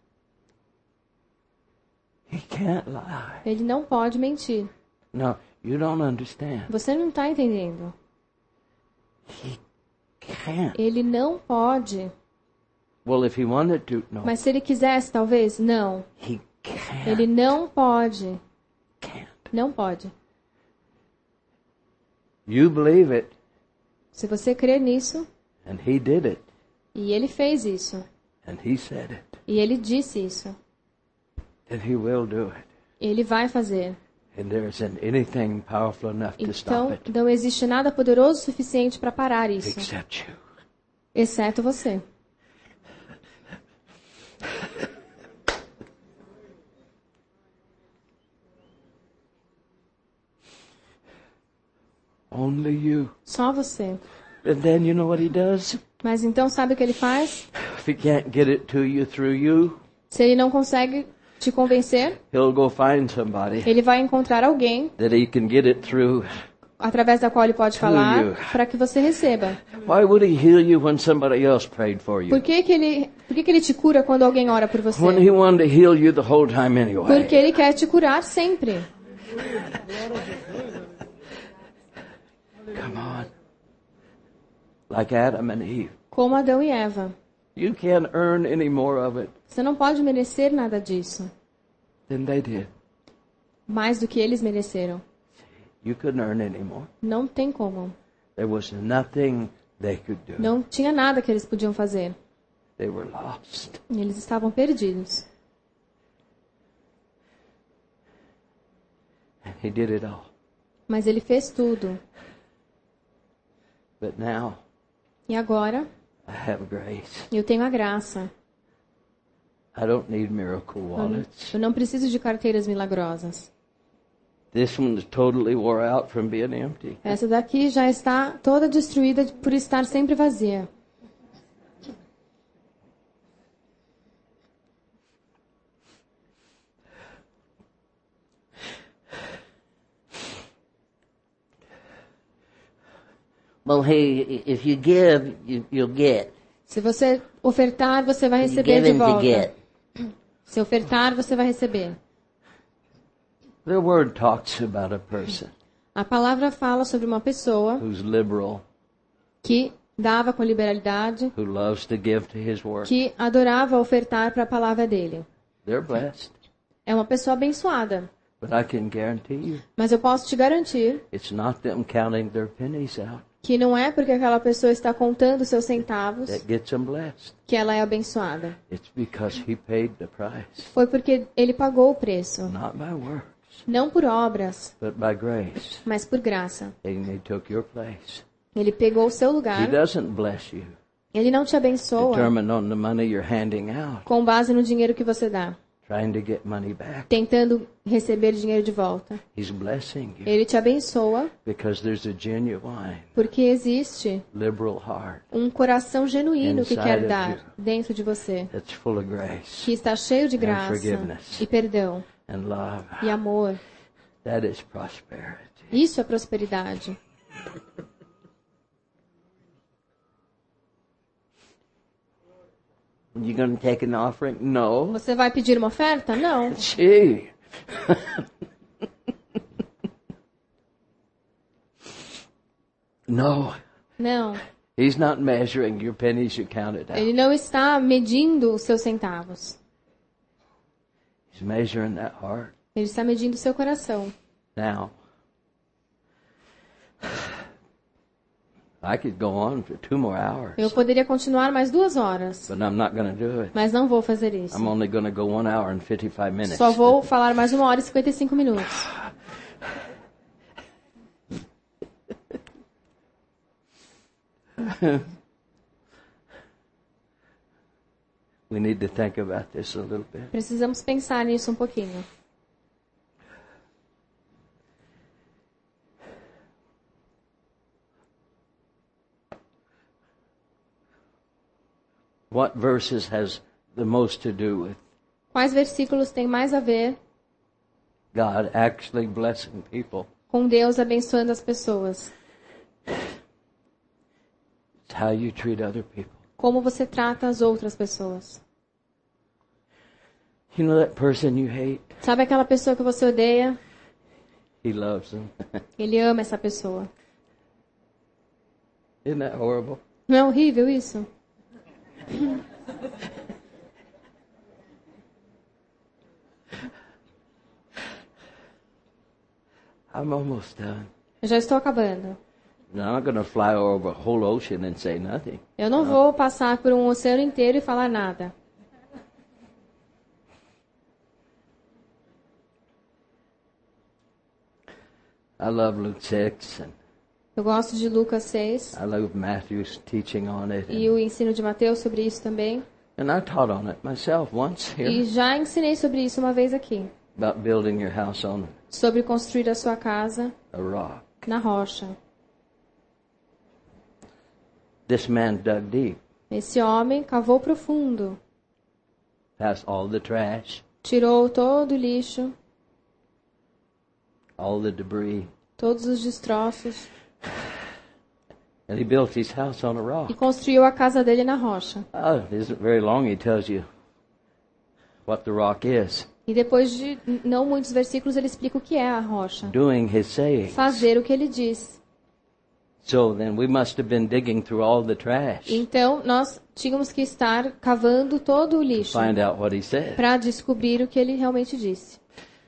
he can't lie. ele não pode mentir. No, you don't understand. Você não está entendendo. He can't. Ele não pode. Well, if he wanted to, no. Mas se ele quisesse, talvez, não. He can't. Ele não pode. Can't. Não pode. You believe it, Se você crer nisso, and he did it, e ele fez isso, and he said it, e ele disse isso, then he will do it. ele vai fazer. And there isn't anything powerful enough to stop Então, it, não existe nada poderoso o suficiente para parar isso, except you. exceto você. Only you. Só você. And then you know what he does? Mas então sabe o que ele faz? If he can't get it to you through you, Se ele não consegue te convencer, he'll go find somebody ele vai encontrar alguém that he can get it through. através da qual ele pode you. falar para que você receba. Why would he heal you when somebody else prayed for you? Por que ele te cura quando alguém ora por você? When he wanted to heal you the whole time anyway. Porque ele quer te curar sempre. Come on. Like Adam and Eve. Como Adão e Eva. You can't earn any more of it Você não pode merecer nada disso. than they did. Mais do que eles mereceram. You couldn't earn any more. Não tem como. There was nothing they could do. Não tinha nada que eles podiam fazer. They were lost. Eles estavam perdidos. And he did it all. Mas ele fez tudo. But now E agora, I have grace. eu tenho a graça. I don't need miracle wallets. Eu não preciso de carteiras milagrosas. This one is totally wore out from being empty. Essa daqui já está toda destruída por estar sempre vazia. Well, hey, if you give, you'll get. Se você ofertar, você vai You receber give de and to volta. get. Se ofertar, você vai receber. The word talks about a person A palavra fala sobre uma pessoa who's liberal, que dava com liberalidade, who loves to give to his work. que adorava ofertar para a palavra dele. They're blessed. É uma pessoa abençoada. But I can guarantee you, Mas eu posso te garantir it's not them counting their pennies out que não é porque aquela pessoa está contando seus centavos that gets them blessed. que ela é abençoada. It's because he paid the price, Foi porque ele pagou o preço. not by works, Não por obras, but by grace. mas por graça. And he took your place. Ele pegou o seu He lugar. doesn't bless you Ele não te abençoa determined on the money you're handing out, com base no dinheiro que você dá, trying to get money back. tentando receber dinheiro de volta. He's blessing you Ele te abençoa because there's a genuine, porque existe liberal heart um coração genuíno que Inside quer of dar you. dentro de você, that's full of grace que está cheio de graça forgiveness. e perdão and love. e amor. That is prosperity. Isso é prosperidade. You going to take an offering? No. Você vai pedir uma oferta? Não. Gee. No. Não. He's not measuring your pennies you counted out. Ele não está medindo os seus centavos. He's measuring that heart. Ele está medindo o seu coração. Now, I could go on for 2 more hours, Eu poderia continuar mais 2 horas, but I'm not going to do it. mas não vou fazer isso. I'm only going to go 1 hour and 55 minutes. Só vou falar mais 1 hora e 55 minutos. We need to think about this a little bit. Precisamos pensar nisso um pouquinho. What verses has the most to do with Quais versículos têm mais a ver God actually blessing people? com Deus abençoando as pessoas? It's how you treat other people. Como você trata as outras pessoas? You know that person you hate? Sabe aquela pessoa que você odeia? He loves them. Ele ama essa pessoa. Isn't that horrible? Não é horrível isso? I'm almost done. Eu já estou acabando. I'm not going to fly over a whole ocean and say nothing. Eu não vou passar por um oceano inteiro e falar nada. I love Luke 6 and Eu gosto de Lucas 6 I love Matthew's teaching on it. e o ensino de Mateus sobre isso também. And I taught on it myself once E here já ensinei sobre isso uma vez aqui. about building your house on Sobre construir a sua casa a rock. na rocha. This man dug deep, Esse homem cavou profundo. past all the trash, Tirou todo o lixo, all the debris, todos os destroços and he built his house on a e rock. construiu a casa dele na rocha. Oh, it isn't very long. He tells you what the rock is. E depois de não muitos versículos ele explica o que é a rocha. Doing his sayings. Fazer o que ele diz. So then we must have been digging through all the trash to Então nós tínhamos que estar cavando todo o lixo find out what he said. para descobrir o que ele realmente disse.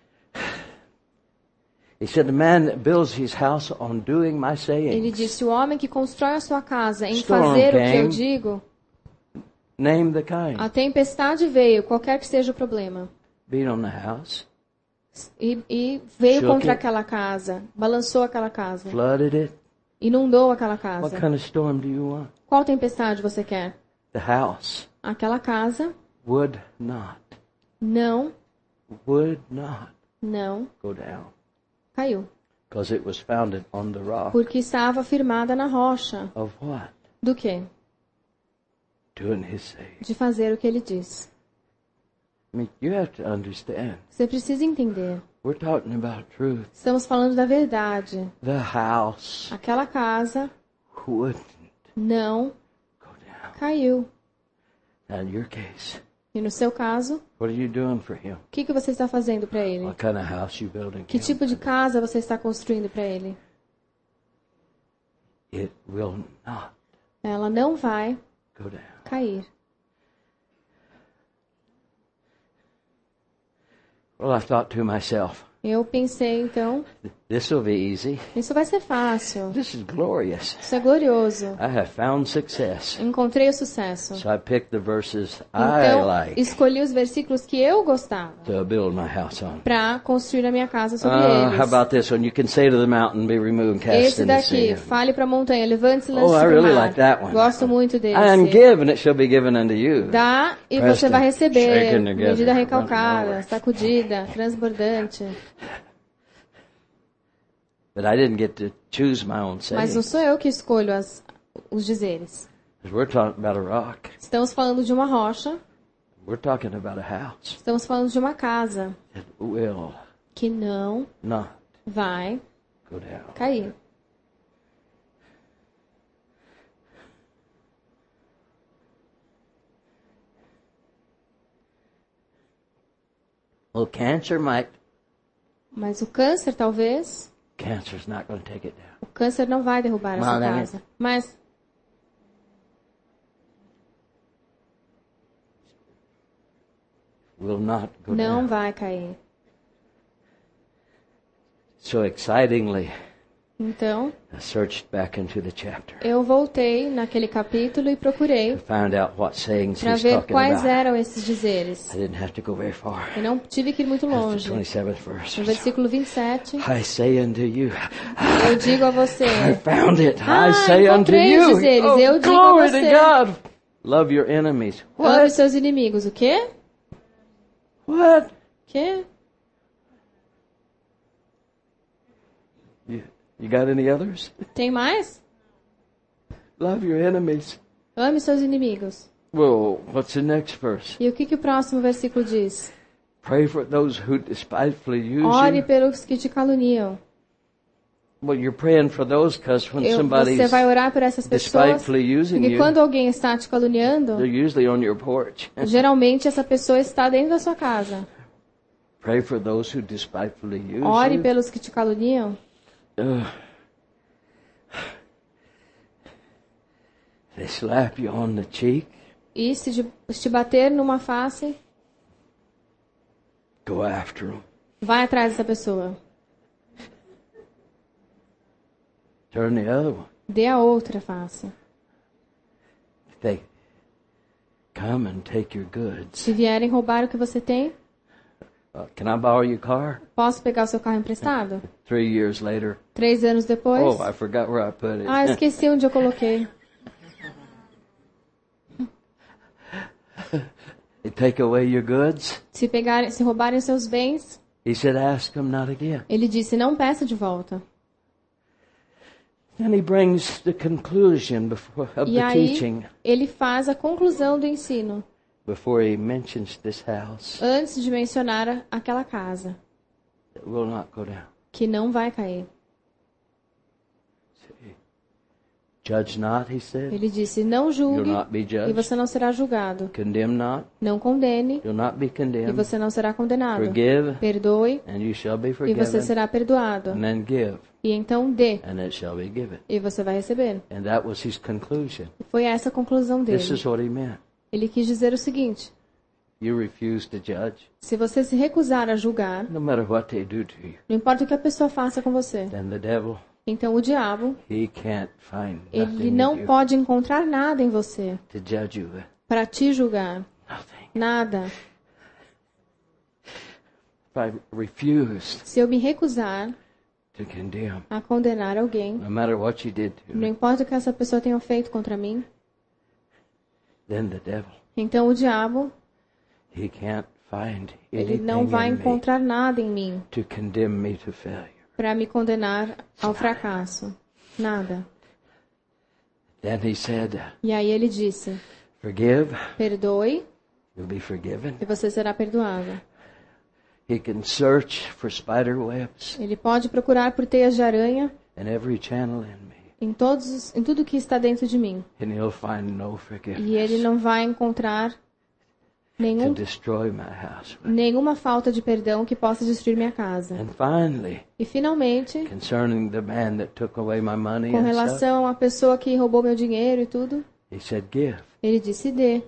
He said, the man that builds his house on doing my Ele sayings. disse: o homem que constrói a sua casa em Storm fazer o que eu came. digo, Name the kind. a tempestade veio, qualquer que seja o problema. Beat on the house, E veio Shook contra it. aquela casa, balançou aquela casa, flooded it. inundou aquela What casa. kind of storm do you want? Qual tempestade você quer? The house Aquela casa would not não go down. caiu. caiu. Because it was founded on the rock. Porque estava firmada na rocha. Of what? Do quê? Doing his saying. De fazer o que ele diz. I mean, you have to understand. Você precisa entender. We're talking about truth. Estamos falando da verdade. The house Aquela casa wouldn't não go down. caiu. Now, in your case, E no seu caso, what are you doing for him? o que você está fazendo para ele? What kind of house you building Que him? tipo de casa você está construindo para ele? It will not Ela não vai go down. cair. Well, I thought to myself, Eu pensei, então, this will be easy. isso vai ser fácil. This is glorious. Isso é glorioso. I have found success. Encontrei o sucesso. So I picked the verses I Então, like escolhi os versículos que eu gostava to build my house on. para construir a minha casa sobre How eles. about this one? You can say to the mountain, be removed and cast Esse into the daqui, sea. fale para a montanha, levante-se e Oh, I lance-se really pro mar. like that one. Gosto muito And desse. give, and it shall be given unto you. Dá e Pressed você vai and receber. shaken together, Medida running recalcada, over. sacudida, transbordante. But I didn't get to choose my own Mas não saying. sou eu que escolho os dizeres. We're talking about a rock. Estamos falando de uma rocha, We're talking about a house estamos falando de uma casa that will que não not vai go down. cair. Well, cancer might. Mas o câncer, talvez, Cancer's not going to take it down. o câncer não vai derrubar essa Well, then casa. Mas Will not go não down. vai cair. So excitingly, Então, I searched back into the chapter. eu voltei naquele capítulo e procurei Found out what sayings para he's ver talking quais about. eram esses dizeres. I didn't have to go very far. Eu não tive que ir muito That's longe. the 27th verse. No versículo 27, I say unto you, eu digo a você, I found it. Ah, I say unto encontrei os you, dizeres. oh, Eu digo a glory você. to God. Love your enemies. ame What? os seus inimigos. O quê? What? Quê? You got any others? Tem mais? Love your enemies. Ame os seus inimigos. Well, what's the next verse? E o que o próximo versículo diz? Pray for those who despitefully use Ore you. pelos que te caluniam. Well, you're praying for those because when somebody's Você vai orar por essas pessoas, despitefully using porque you, quando alguém está te caluniando, they're usually on your porch. geralmente essa pessoa está dentro da sua casa. Pray for those who despitefully use Ore you. pelos que te caluniam. They slap you on the cheek. E se te bater numa face, Go after them. vai atrás dessa pessoa. Turn the other one. Dê a outra face. If they come and take your goods, Se vierem roubar o que você tem, can I borrow your car? posso pegar o seu carro emprestado? 3 years later, 3 anos depois, oh, I forgot where I put it. ah, esqueci onde eu coloquei. They take away your goods. Se roubarem os seus bens, He said, ask them not again. ele disse, não peça de volta. Then he brings the conclusion of E the aí, teaching ele faz a conclusão do ensino, before he mentions this house antes de mencionar aquela casa, that will not go down. que não vai cair. See, judge not, he said. Ele disse, não You'll julgue not be e judged. você não será julgado. Condemn not. Não condene You'll not be e condemned. você não será condenado. Forgive, Perdoe and you shall be e forgiven. você será perdoado. And then give, E então dê and it shall be given. e você vai receber. And that was his conclusion. E foi essa a conclusão This dele. is what he meant. Ele quis dizer o seguinte, You refuse to judge, se você se recusar a julgar, no matter what they do to you, não importa o que a pessoa faça com você, then the devil, então o diabo, he can't find ele nothing in não you pode encontrar nada em você to judge you with. para te julgar. Nothing. Nada. If I refuse Se eu me recusar to condemn, a condenar alguém, no matter what you did to não me, importa o que essa pessoa tenha feito contra mim, then the devil, então o diabo, he can't find ele anything não vai in me encontrar nada em mim to condemn me to failure. para me condenar ao fracasso? Nada. Then he said, E aí ele disse, forgive, perdoe you'll be forgiven. e você será perdoado. He can search for spider webs Ele pode procurar por teias de aranha in every channel in me, em tudo que está dentro de mim. and he'll find no E ele forgiveness não vai encontrar to destroy my house. nenhuma falta de perdão que possa destruir minha casa. And finally, E finalmente, concerning the man that took away my money com and stuff, relação à pessoa que roubou meu dinheiro e tudo, he said, give, ele disse dê,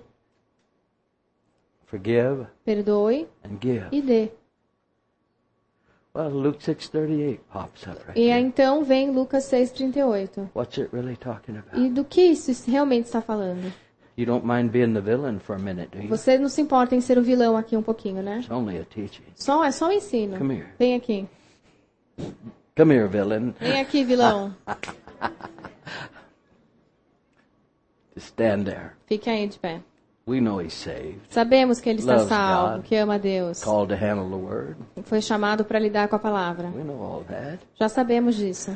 forgive, perdoe and give. e dê. Well, Luke 6:38 pops up right E aí, there. então vem Lucas 6,38. What's it really talking about? E do que isso realmente está falando? You don't mind being the villain for a minute, do you? Você não se importa em ser o vilão aqui um pouquinho, né? It's only a teaching. É só um ensino. Come here. Vem aqui. Come here, villain. Vem aqui, vilão. Just stand there. Fique aí de pé. We know he's saved, Sabemos que ele está Loves salvo, God. que ama Deus. called to handle the word. Foi chamado para lidar com a palavra. We know all that. Já sabemos disso.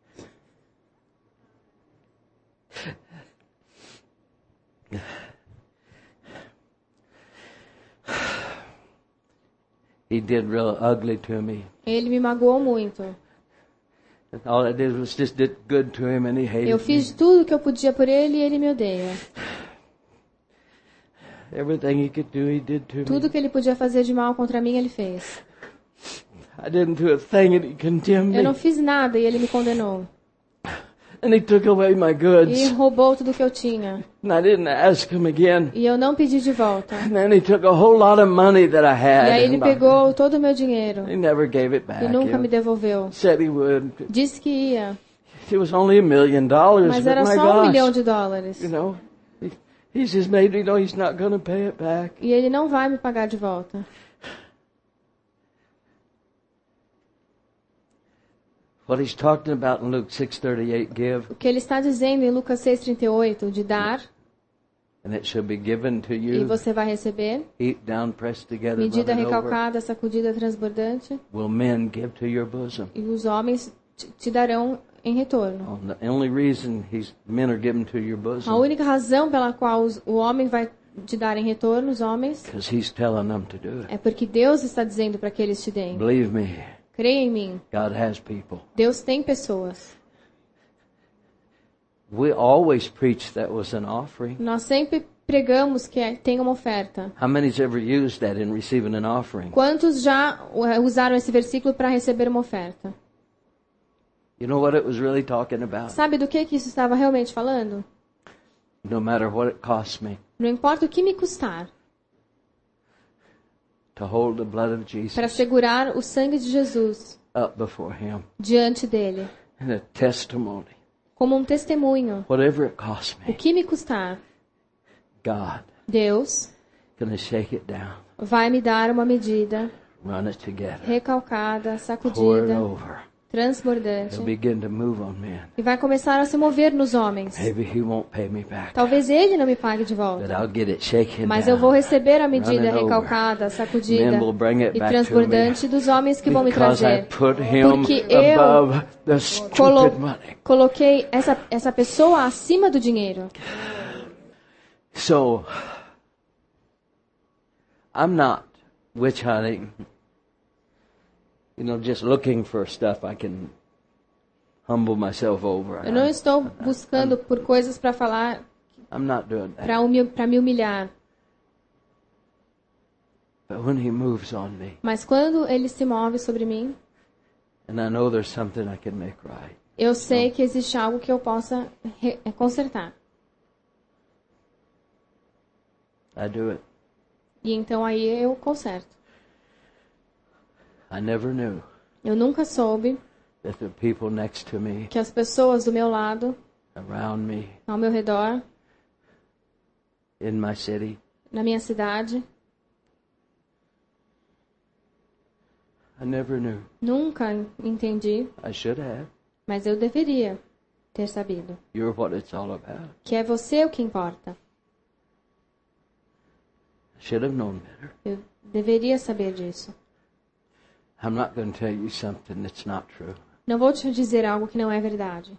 He did real ugly to me. Ele me magoou muito. And all I did was just did good to him, and he hated Eu me. fiz tudo o que eu podia por ele e ele me odeia. Everything he could do, he did to Tudo me. que ele podia fazer de mal contra mim, ele fez. I didn't do a thing, and he condemned Eu não me. fiz nada e ele me condenou. And he took away my E goods. roubou tudo que eu tinha. And I didn't ask him again. E eu não pedi de volta. And then he took a whole lot of money that I had. E aí ele and pegou todo o meu dinheiro he never gave it back. e nunca me He devolveu. said he would. Disse que ia, It was only $1 million, mas but era my só $1 milhão gosh, de dólares. you know, he's just made me know he's not going to pay it back. E ele não vai me pagar de volta. What he's talking about in Luke 6:38, give, O que ele está dizendo em Lucas 6,38, de dar, and it shall be given to e you. você vai receber, Heaped down, pressed together, medida running over. recalcada, sacudida, transbordante, Will men give to your bosom? e os homens te darão em retorno. The only reason men are given to your A bosom, única razão pela qual o homem vai te dar em retorno, os homens, because he's telling them to do it. é porque Deus está dizendo para que eles te deem. Believe me, Creia em mim, God has people. Deus tem pessoas. We always preach that was an offering. Nós sempre pregamos que tem uma oferta. How many's ever used that in receiving an offering? Quantos já usaram esse versículo para receber uma oferta? You know what it was really talking about? Sabe do que isso estava realmente falando? No matter what it costs me Não importa o que me custar, to hold the blood of para Jesus segurar o sangue de Jesus up before him diante dele, in a testimony. como um testemunho. Whatever it costs O me, que me custar, God Deus gonna shake it down, vai me dar uma medida run it together, recalcada, pour it sacudida, over. transbordante, He'll begin to move on men. e vai começar a se mover nos homens. Maybe he won't pay me back, Talvez ele não me pague de but volta, I'll get it shaken mas down. eu vou receber a medida Running over. recalcada, sacudida Men will bring it e back transbordante dos homens que vão me Because I trazer. put him Porque eu above the stupid money. Coloquei essa pessoa acima do dinheiro. So, I'm not witch hunting, just looking for stuff I can humble myself over. Eu não estou buscando por coisas para falar, I'm not doing that. para me humilhar. But when he moves on me, Mas quando ele se move sobre mim, and I know there's something I can make right, eu sei que existe algo que eu possa consertar. I do it. E então aí eu conserto. I never knew Eu nunca soube that the people next to me, que as pessoas do meu lado, around me, ao meu redor, in my city, na minha cidade, I never knew. nunca entendi, I should have. mas eu deveria ter sabido. You're what it's all about. Que é você o que importa. I should have known better. Eu deveria saber disso. I'm not going to tell you something that's not true. Não vou te dizer algo que não é verdade.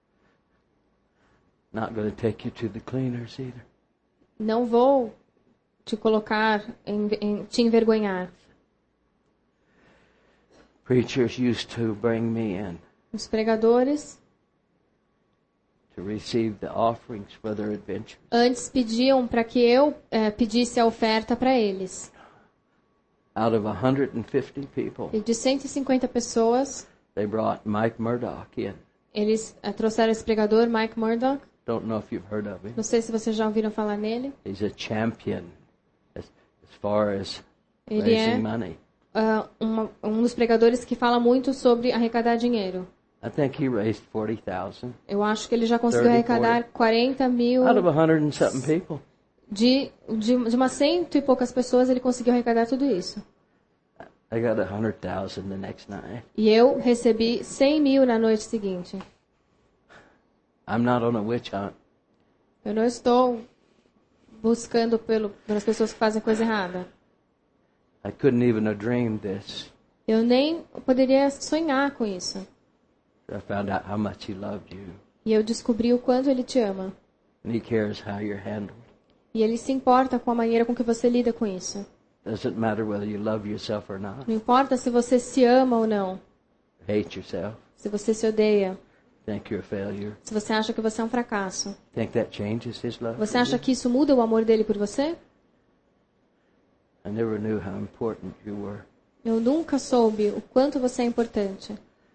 Not going to take you to the cleaners either. Não vou te colocar, te envergonhar. Preachers used to bring me in Os pregadores to receive the offerings for their adventures. antes pediam para que eu pedisse a oferta para eles. Out of 150 people, E de 150 pessoas, they brought Mike Murdoch in. eles trouxeram esse pregador, Mike Murdoch. Don't know if you've heard of him. Não sei se vocês já ouviram falar nele. He's a champion as far as Ele raising é money. um dos pregadores que fala muito sobre arrecadar dinheiro. I think he raised 40,000 Eu acho que ele já conseguiu 30, arrecadar 40 mil. out of 100 and something people. De umas 100 e poucas pessoas, ele conseguiu arrecadar tudo isso. I got 100,000 the next night. E eu recebi 100 mil na noite seguinte. I'm not on a witch hunt. Eu não estou buscando pelas pessoas que fazem coisa errada. I couldn't even have dreamed this. Eu nem poderia sonhar com isso. I found out how much he loved you. E eu descobri o quanto ele te ama. And he cares how you're handled. E ele se importa com a maneira com que você lida com isso. Doesn't matter whether you love yourself or not. Não importa se você se ama ou não. Hate yourself. Se você se odeia. Think you're a failure. Se você acha que você é um fracasso. Think that changes his love. Você for acha you? que isso muda o amor dele por você? I never knew how important you were. Eu nunca soube o quanto você é importante.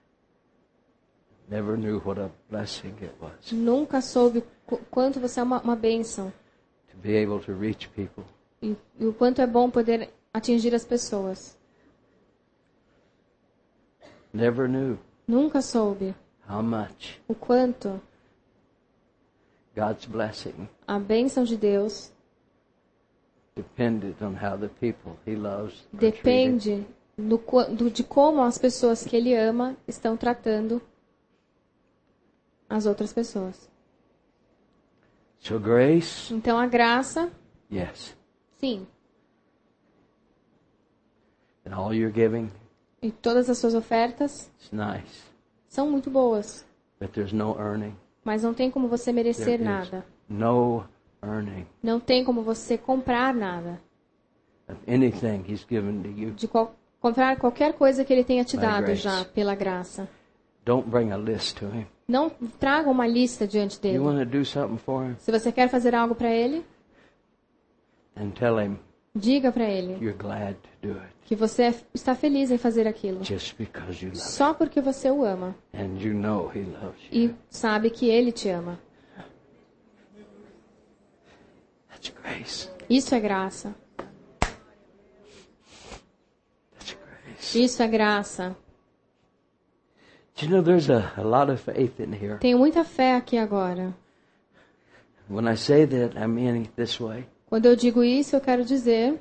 Never knew what a blessing it was Nunca soube o quanto você é uma bênção. to be able to reach people. E o quanto é bom poder atingir as pessoas. Never knew Nunca soube how much o quanto God's blessing a bênção de Deus depended on how the people he loves are treated. depende de como as pessoas que ele ama estão tratando as outras pessoas. So grace, Então a graça, yes. sim. And all you're giving, E todas as suas ofertas it's nice. são muito boas. But there's no earning. Mas não tem como você There merecer is nada. no earning Não tem como você comprar nada. of anything he's given to you. Comprar qualquer coisa que ele tenha te By dado grace. já pela graça. Don't bring a list to him. Não traga uma lista diante dele. You want to do something for him? Se você quer fazer algo para ele, And tell him diga para ele you're glad to do it. que você está feliz em fazer aquilo. Just because you love him. Só porque você o ama. And you know he loves you. E sabe que ele te ama. That's grace. Isso é graça. That's grace. Isso é graça. Do you know there's a lot of faith in here? Tenho muita fé aqui agora. When I say that, I mean it this way. Quando eu digo isso, eu quero dizer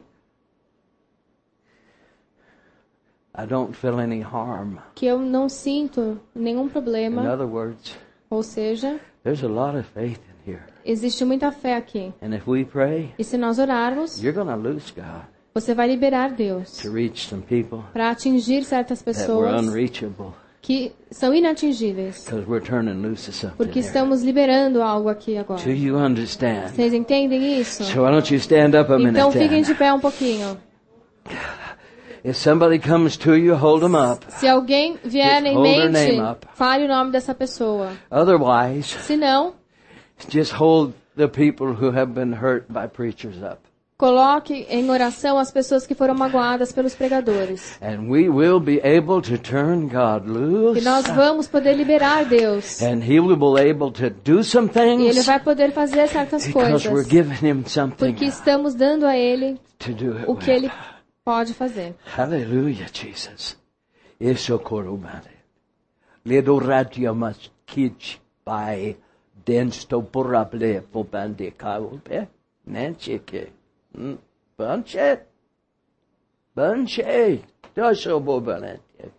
I don't feel any harm. que eu não sinto nenhum In problema. other words, Ou seja, there's a lot of faith in here. existe muita fé aqui. And if we pray, E se nós orarmos, you're going to lose God você vai liberar Deus to reach some people para atingir certas that were pessoas unreachable que são inatingíveis. because we're turning loose of something Porque here. estamos liberando algo aqui agora. Do you understand? Vocês entendem isso? So why don't you stand up a minute Então fiquem then? de pé um pouquinho. If somebody comes to you, hold them up. Se alguém vier Just em hold their mente, name up. fale o nome dessa pessoa. Otherwise, Se não, just hold the people who have been hurt by preachers up. coloque em oração as pessoas que foram magoadas pelos pregadores. And we will be able to turn God loose. E nós vamos poder liberar Deus. And He will be able to do some E Ele things vai poder fazer certas because we're coisas. giving Him something Porque estamos dando a Ele to do it o que with. Ele pode fazer. Hallelujah, Jesus. Isso korumane. Ledo ratia mas kich by densto porable pobande kaupe. Nanchike. Bunche. Bunche. Doso bobalente.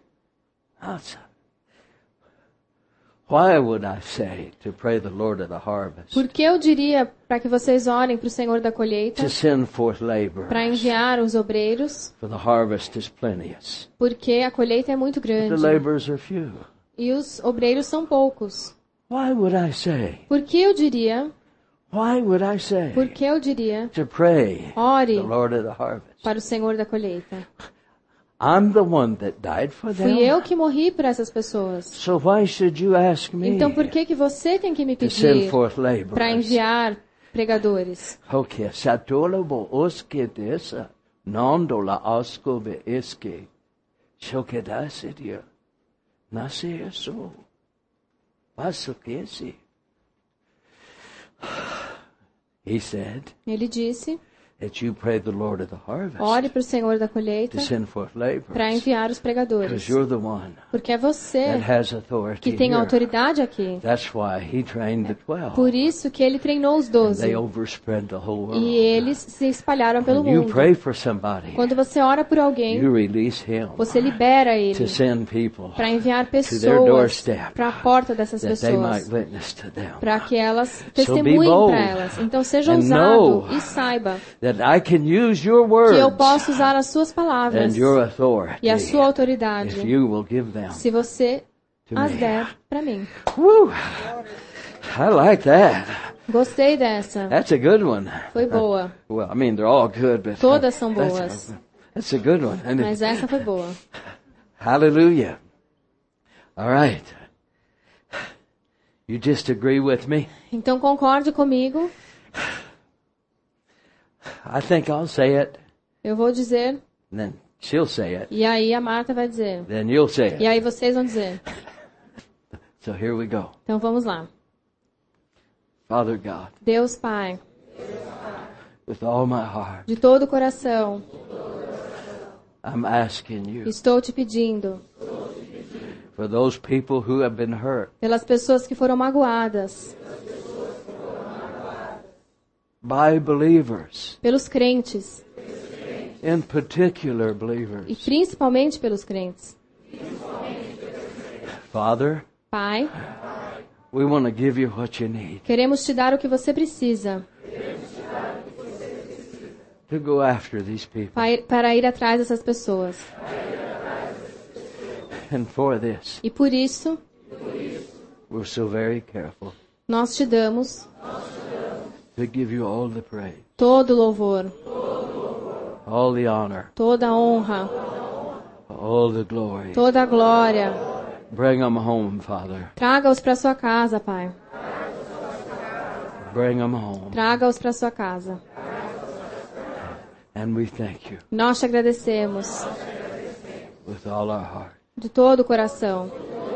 Why would I say to pray the Lord of the harvest Por que eu diria para que vocês orem para o Senhor da colheita, to send forth para laborers? enviar os obreiros, For the harvest is plenteous. porque a colheita é muito The grande, laborers are few. e os obreiros são poucos. Why would I say? Por que eu diria, To pray ore the Lord of the harvest. para o Senhor da colheita? I'm the one that died for them. Fui eu que morri por essas pessoas. So why should you ask me Então por que você tem que me to send pedir forth para laborers? enviar pregadores? Okay, satolabo oske desa, nandola askobe eske, shokedasidia, nase eso, pasukesi. He said Ele disse, that you pray the Lord of the harvest ore para o Senhor da colheita to send forth para laborers, enviar os pregadores. because you're the one Porque é você that has authority que tem here. autoridade aqui. That's why he trained the 12. Por isso que ele treinou os They 12. overspread the whole world. E eles se espalharam pelo When you mundo. pray for somebody, Quando você ora por alguém, you release him você libera to ele send people para enviar their pessoas doorstep, para a porta dessas that they might pessoas, witness to them. para que elas be testemunhem bold para elas. Então seja and ousado know e saiba That I can use your que eu words posso usar as suas palavras and your authority e a sua if autoridade you will give them se você to as me. der para mim. Woo! I like that. Gostei dessa. That's a good one. Foi boa. Well, I mean, they're all good, but Todas são boas. That's a good one. And Mas essa foi boa. hallelujah. All right. You just agree with me? Então concorde comigo. I think I'll say it, Eu vou dizer, and then she'll say it, e aí a Marta vai dizer. then you'll say E it. aí vocês vão dizer. So here we go. Então vamos lá. Father God, Deus Pai, with all my heart, de todo o coração, I'm asking you estou te pedindo for those people who have been hurt pelas pessoas que foram magoadas, by believers, pelos crentes, in particular e believers. principalmente pelos crentes. Father, Pai, we want to give you what you need queremos te dar o que você precisa to go after these people. para ir atrás dessas pessoas. And for this, E por isso, we're so very careful nós te damos to give you all the praise, todo o louvor, all the honor, toda a honra, all the glory. toda a glória. Bring them home, Father. Traga-os para sua casa, Pai. Bring them home. Traga-os para sua casa. And we thank you Nós te agradecemos with all our heart. de todo o coração.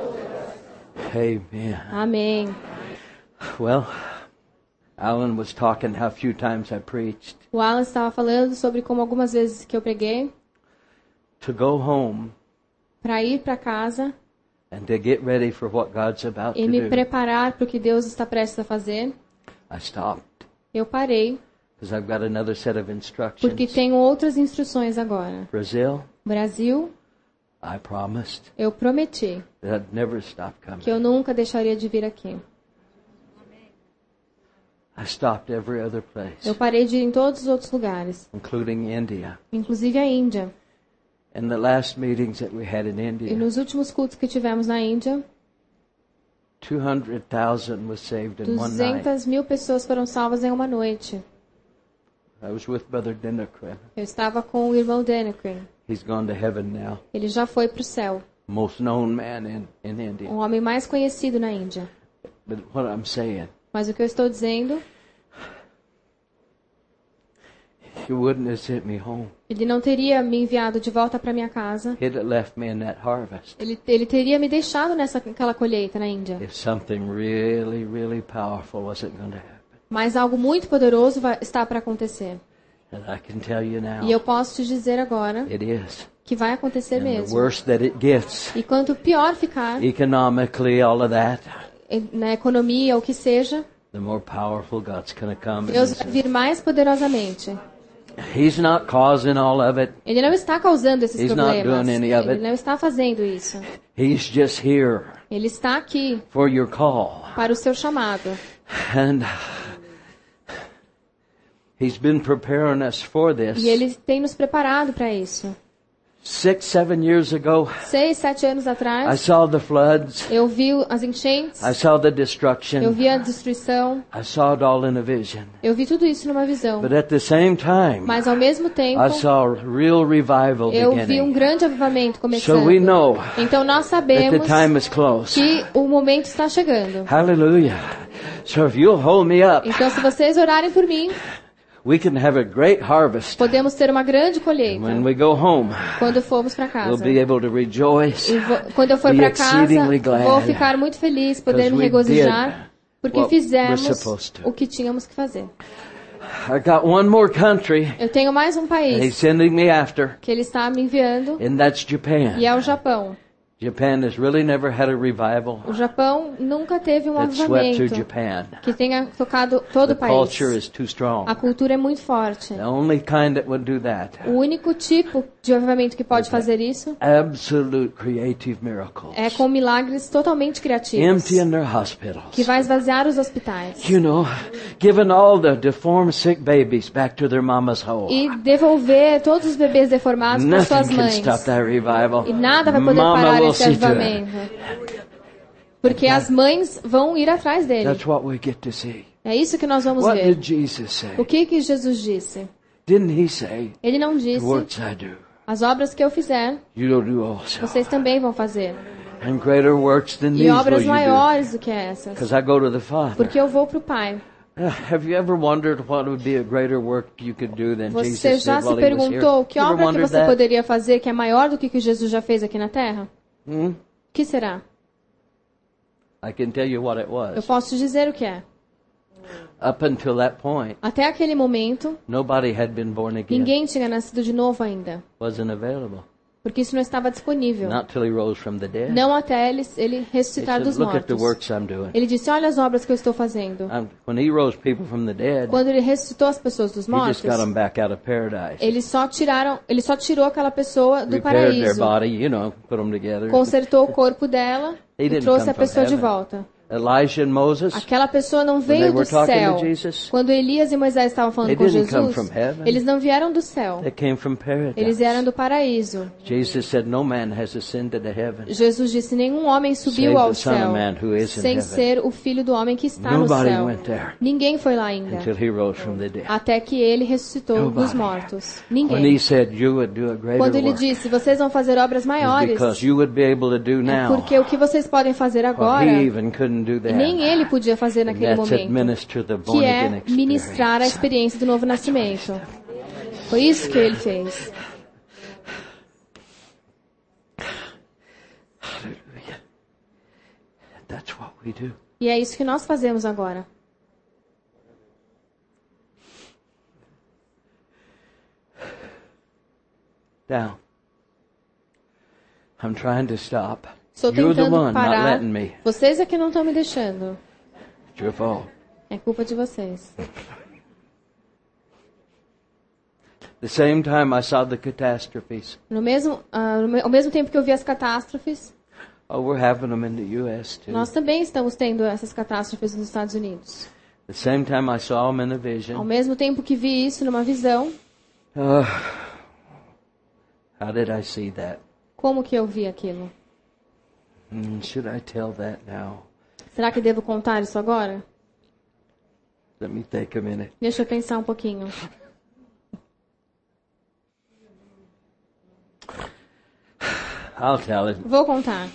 Amen. Amém. Well, Alan was talking how few times I preached. O Alan estava falando sobre como algumas vezes que eu preguei To go home para ir para casa and to get ready for what God's about e to me do. preparar para o que Deus está prestes a fazer. I stopped Eu parei because I've got another set of porque instructions. tenho outras instruções agora. Brazil, Brasil, I promised eu prometi that I'd never stop coming. que eu nunca deixaria de vir aqui. I stopped every other place, Eu parei de ir em todos os outros lugares, including India. inclusive a Índia. In the last meetings that we had in E India, nos últimos cultos que tivemos na Índia, 200,000 was saved in one night. 200.000 pessoas foram salvas em uma noite. I was with Brother Dinnercran. Eu estava com o irmão Denekrin. He's gone to heaven now. Ele já foi para o céu. Most known man in India. O homem mais conhecido na Índia. But what I'm saying, Mas o que eu estou dizendo, he wouldn't have sent me home. ele não teria me enviado de volta para minha casa. He'd have left me in that harvest. Ele teria me deixado naquela colheita na Índia. If something really, really powerful wasn't going to happen. Mas algo muito poderoso está para acontecer. And I can tell you now, E eu posso te dizer agora it is. que vai acontecer And the mesmo. worse that it gets, E quanto pior ficar, economically, all of that, na economia, o que seja, the more powerful God's going to come. Deus vai vir mais poderosamente. He's not causing all of it. Ele não está causando esses He's not problemas. doing any of Ele it. não está fazendo isso. He's just here Ele está aqui for your call. para o seu chamado. And He's been preparing us for this E Ele tem nos preparado para isso. 6, 7 years ago, 6, 7 anos I atrás, saw the floods. eu vi as enchentes, I saw the eu destruction. vi a destruição, I saw it all in a vision. eu vi tudo isso numa visão. But at the same time, Mas ao mesmo tempo, I saw real revival eu vi um beginning. grande avivamento começando. So we know Então nós that the sabemos time is close. que o momento está chegando. Hallelujah. So if you'll hold me up, Então se vocês orarem por mim, we can have a great harvest. podemos ter uma grande colheita. When we go home, Quando formos para we'll casa. be able to rejoice. E quando eu for be para casa, exceedingly glad, vou ficar muito feliz, poder me we regozijar, did porque what we're fizemos supposed to. o que tínhamos que fazer. I got one more country Eu tenho mais um that he's país sending me after, que ele está me enviando, and that's Japan. e é o Japão. Japan has really never had a revival O Japão nunca teve um that swept through avivamento Japan. que tenha tocado todo The o país. culture is too strong. A cultura é muito forte. The only kind that would do that. O único tipo de avivamento que pode fazer isso Absolute creative miracles. é com milagres totalmente criativos, Emptying their hospitals. que vai esvaziar os hospitais You know, giving all the deformed sick babies back to their mama's home. e devolver todos os bebês deformados para suas Nothing can mães. stop that revival. E nada vai poder Mama parar will esse see to it. avivamento. Porque as mães vão ir atrás dele. That's what we get to see. É isso que nós vamos What ver. did Jesus say? O que Jesus disse? Didn't he say, Ele não the disse, works I do, as obras que eu fizer, you will do also. vocês também vão fazer. And greater works than E these will obras you do. maiores do que essas. Because I go to the Father. Porque eu vou para o Pai. Have you ever wondered what would be a greater work you could do than Você Jesus já did se while he was here? perguntou que You ever obra que wondered você that? poderia fazer que é maior do que Jesus já fez aqui na Terra? O que será? I can tell you what it Eu was. posso te dizer o que é. Up until that point, Até aquele momento, nobody had been born again. ninguém tinha nascido de novo ainda. Wasn't available. Porque isso não estava disponível. Not till he rose from the dead. Não até ele He ressuscitar said, dos look at the mortos. works I'm doing. Ele disse, olha as obras que eu estou fazendo. When he rose people from the dead, Quando ele ressuscitou as pessoas dos he mortos, just got them back out of paradise. ele só tirou aquela pessoa do Repaired their paraíso. body, you know, put them together. Consertou o corpo dela He e didn't trouxe come a pessoa from de heaven. volta. Elijah and Moses, Aquela pessoa não they veio do were talking céu. to Jesus, Quando Elias e Moisés estavam falando they com didn't come Jesus, from heaven. eles não vieram do céu. they came from paradise. Eles vieram do paraíso. Jesus said, no man has ascended to heaven. Jesus disse, nenhum homem subiu Save ao the Son of céu Man who is in sem heaven. ser o filho do homem que está no Nobody céu. went there Ninguém foi lá ainda. until he rose from the dead. Até que ele ressuscitou Nobody. dos mortos. When he Ninguém. said you would do a greater Quando ele work, disse, vocês vão fazer obras it's maiores, because you would be able to do é now porque o que vocês podem fazer what agora, he even couldn't do then. nem ele podia fazer And naquele that's momento, administer the born que again é ministrar a experience. experiência do novo nascimento. Foi isso que ele fez. Hallelujah. That's what we do. E é isso que nós fazemos agora. Now, I'm trying to stop. Estou You're the tentando one not parar. letting me. Vocês é que não estão me deixando. It's your fault. É culpa de vocês. The same time I saw the catastrophes. Ao mesmo tempo que eu vi as catástrofes, Oh, we're having them in the U.S. too. nós também estamos tendo essas catástrofes nos Estados Unidos. The same time I saw them in a Ao vision. mesmo tempo que vi isso numa visão, How did I see that? como que eu vi aquilo? Should I tell that now? Será que devo contar isso agora? Let me take a minute. Deixa eu pensar um pouquinho. I'll tell it. Vou contar.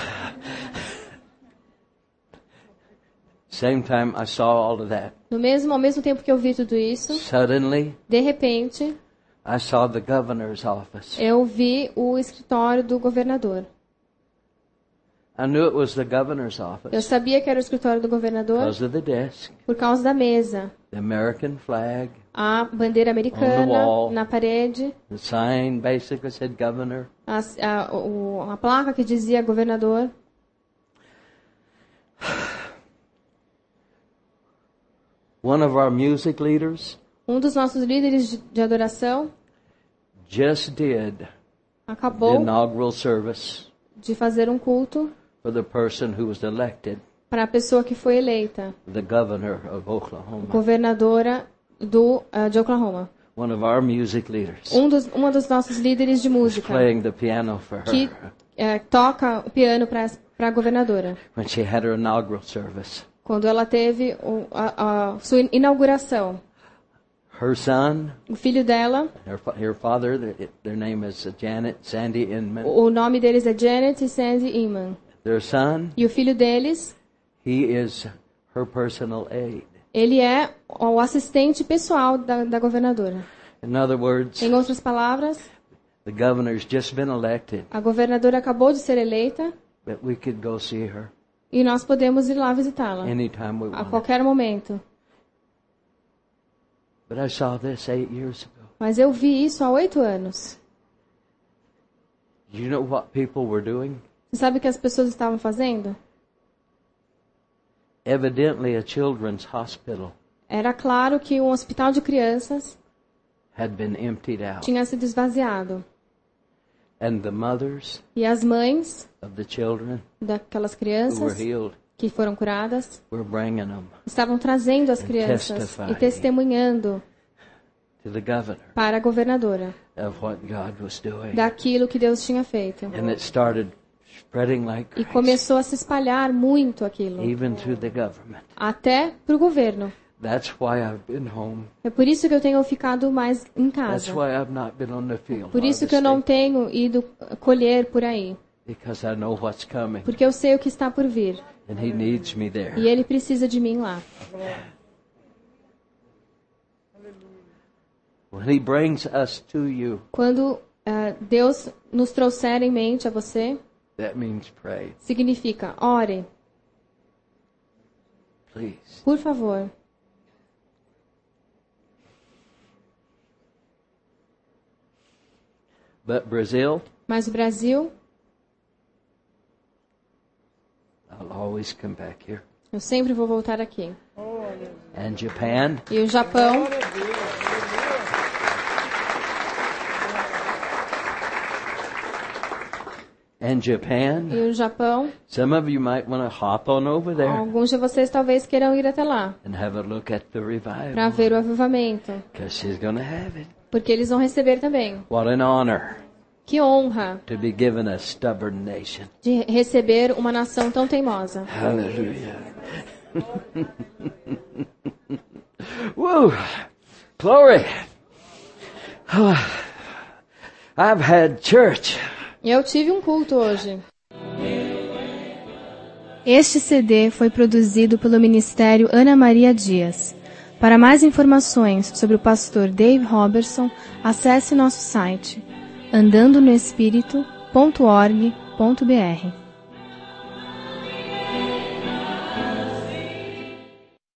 Same time I saw all of that. Ao mesmo tempo que eu vi tudo isso, Suddenly, de repente, I saw the governor's office. eu vi o escritório do governador. I knew it was the governor's Eu office sabia que era o escritório do governador because of the desk, por causa da mesa. the American flag, A bandeira On the americana wall. na parede, the sign basically said governor. a placa que dizia governador. One of our music leaders Um dos nossos líderes de adoração just did the acabou inaugural service de fazer um culto for the person who was elected para a pessoa que foi eleita, the governor of Oklahoma. governadora de Oklahoma. one of our music leaders, Uma dos nossos líderes de was música playing the piano for que her toca o piano para a governadora. when she had her inaugural service. Quando ela teve a sua inauguração, Her son, o filho dela, her father, their name is Janet, Sandy Inman. o nome deles é Janet e Sandy Inman. Their son, E o filho deles, he is her personal aide. ele é o assistente pessoal da governadora. In other words, Em outras palavras, the governor's just been elected, a governadora acabou de ser eleita but we could go see her e nós podemos ir lá visitá-la anytime we a want. qualquer momento. But I saw this 8 years ago. Mas eu vi isso há 8 anos. You know what people were doing? Você sabe o que as pessoas estavam fazendo? Evidently, a children's hospital Era claro que um hospital de crianças had been emptied out, tinha sido esvaziado. and the mothers E as mães of the children daquelas who were crianças healed que foram curadas were bringing them estavam trazendo as crianças testifying. e testemunhando to the governor para a governadora of what God was doing. daquilo que Deus tinha feito. And it started spreading like E crazy, começou a se espalhar muito aquilo, even through the government. até para o governo. That's why I've been home. É por isso que eu tenho ficado mais em That's casa. why I've not been on the field Por isso que eu não harvesting, tenho ido colher por aí. because I know what's coming, Porque eu sei o que está por vir. and He needs me E there. Ele precisa de mim lá. When He brings us to you, Quando Deus nos trouxer em mente a você, that means pray, significa ore, please. por favor. But Brazil, Mas o Brasil, I'll always come back here. eu sempre vou voltar aqui. And Japan, E o Japão, and Japan. e o Japão, Some of you might want to hop on over there alguns de vocês talvez queiram ir até lá and have a look at the para revival, ver o avivamento, because she's going to have it. porque eles vão receber também. What an honor Que honra to be given a stubborn nation. de receber uma nação tão teimosa. Hallelujah. Woo! Glory! Oh, I've had church. Eu tive um culto hoje. Este CD foi produzido pelo Ministério Ana Maria Dias. Para mais informações sobre o pastor Dave Robertson, acesse nosso site andandonoespírito.org.br.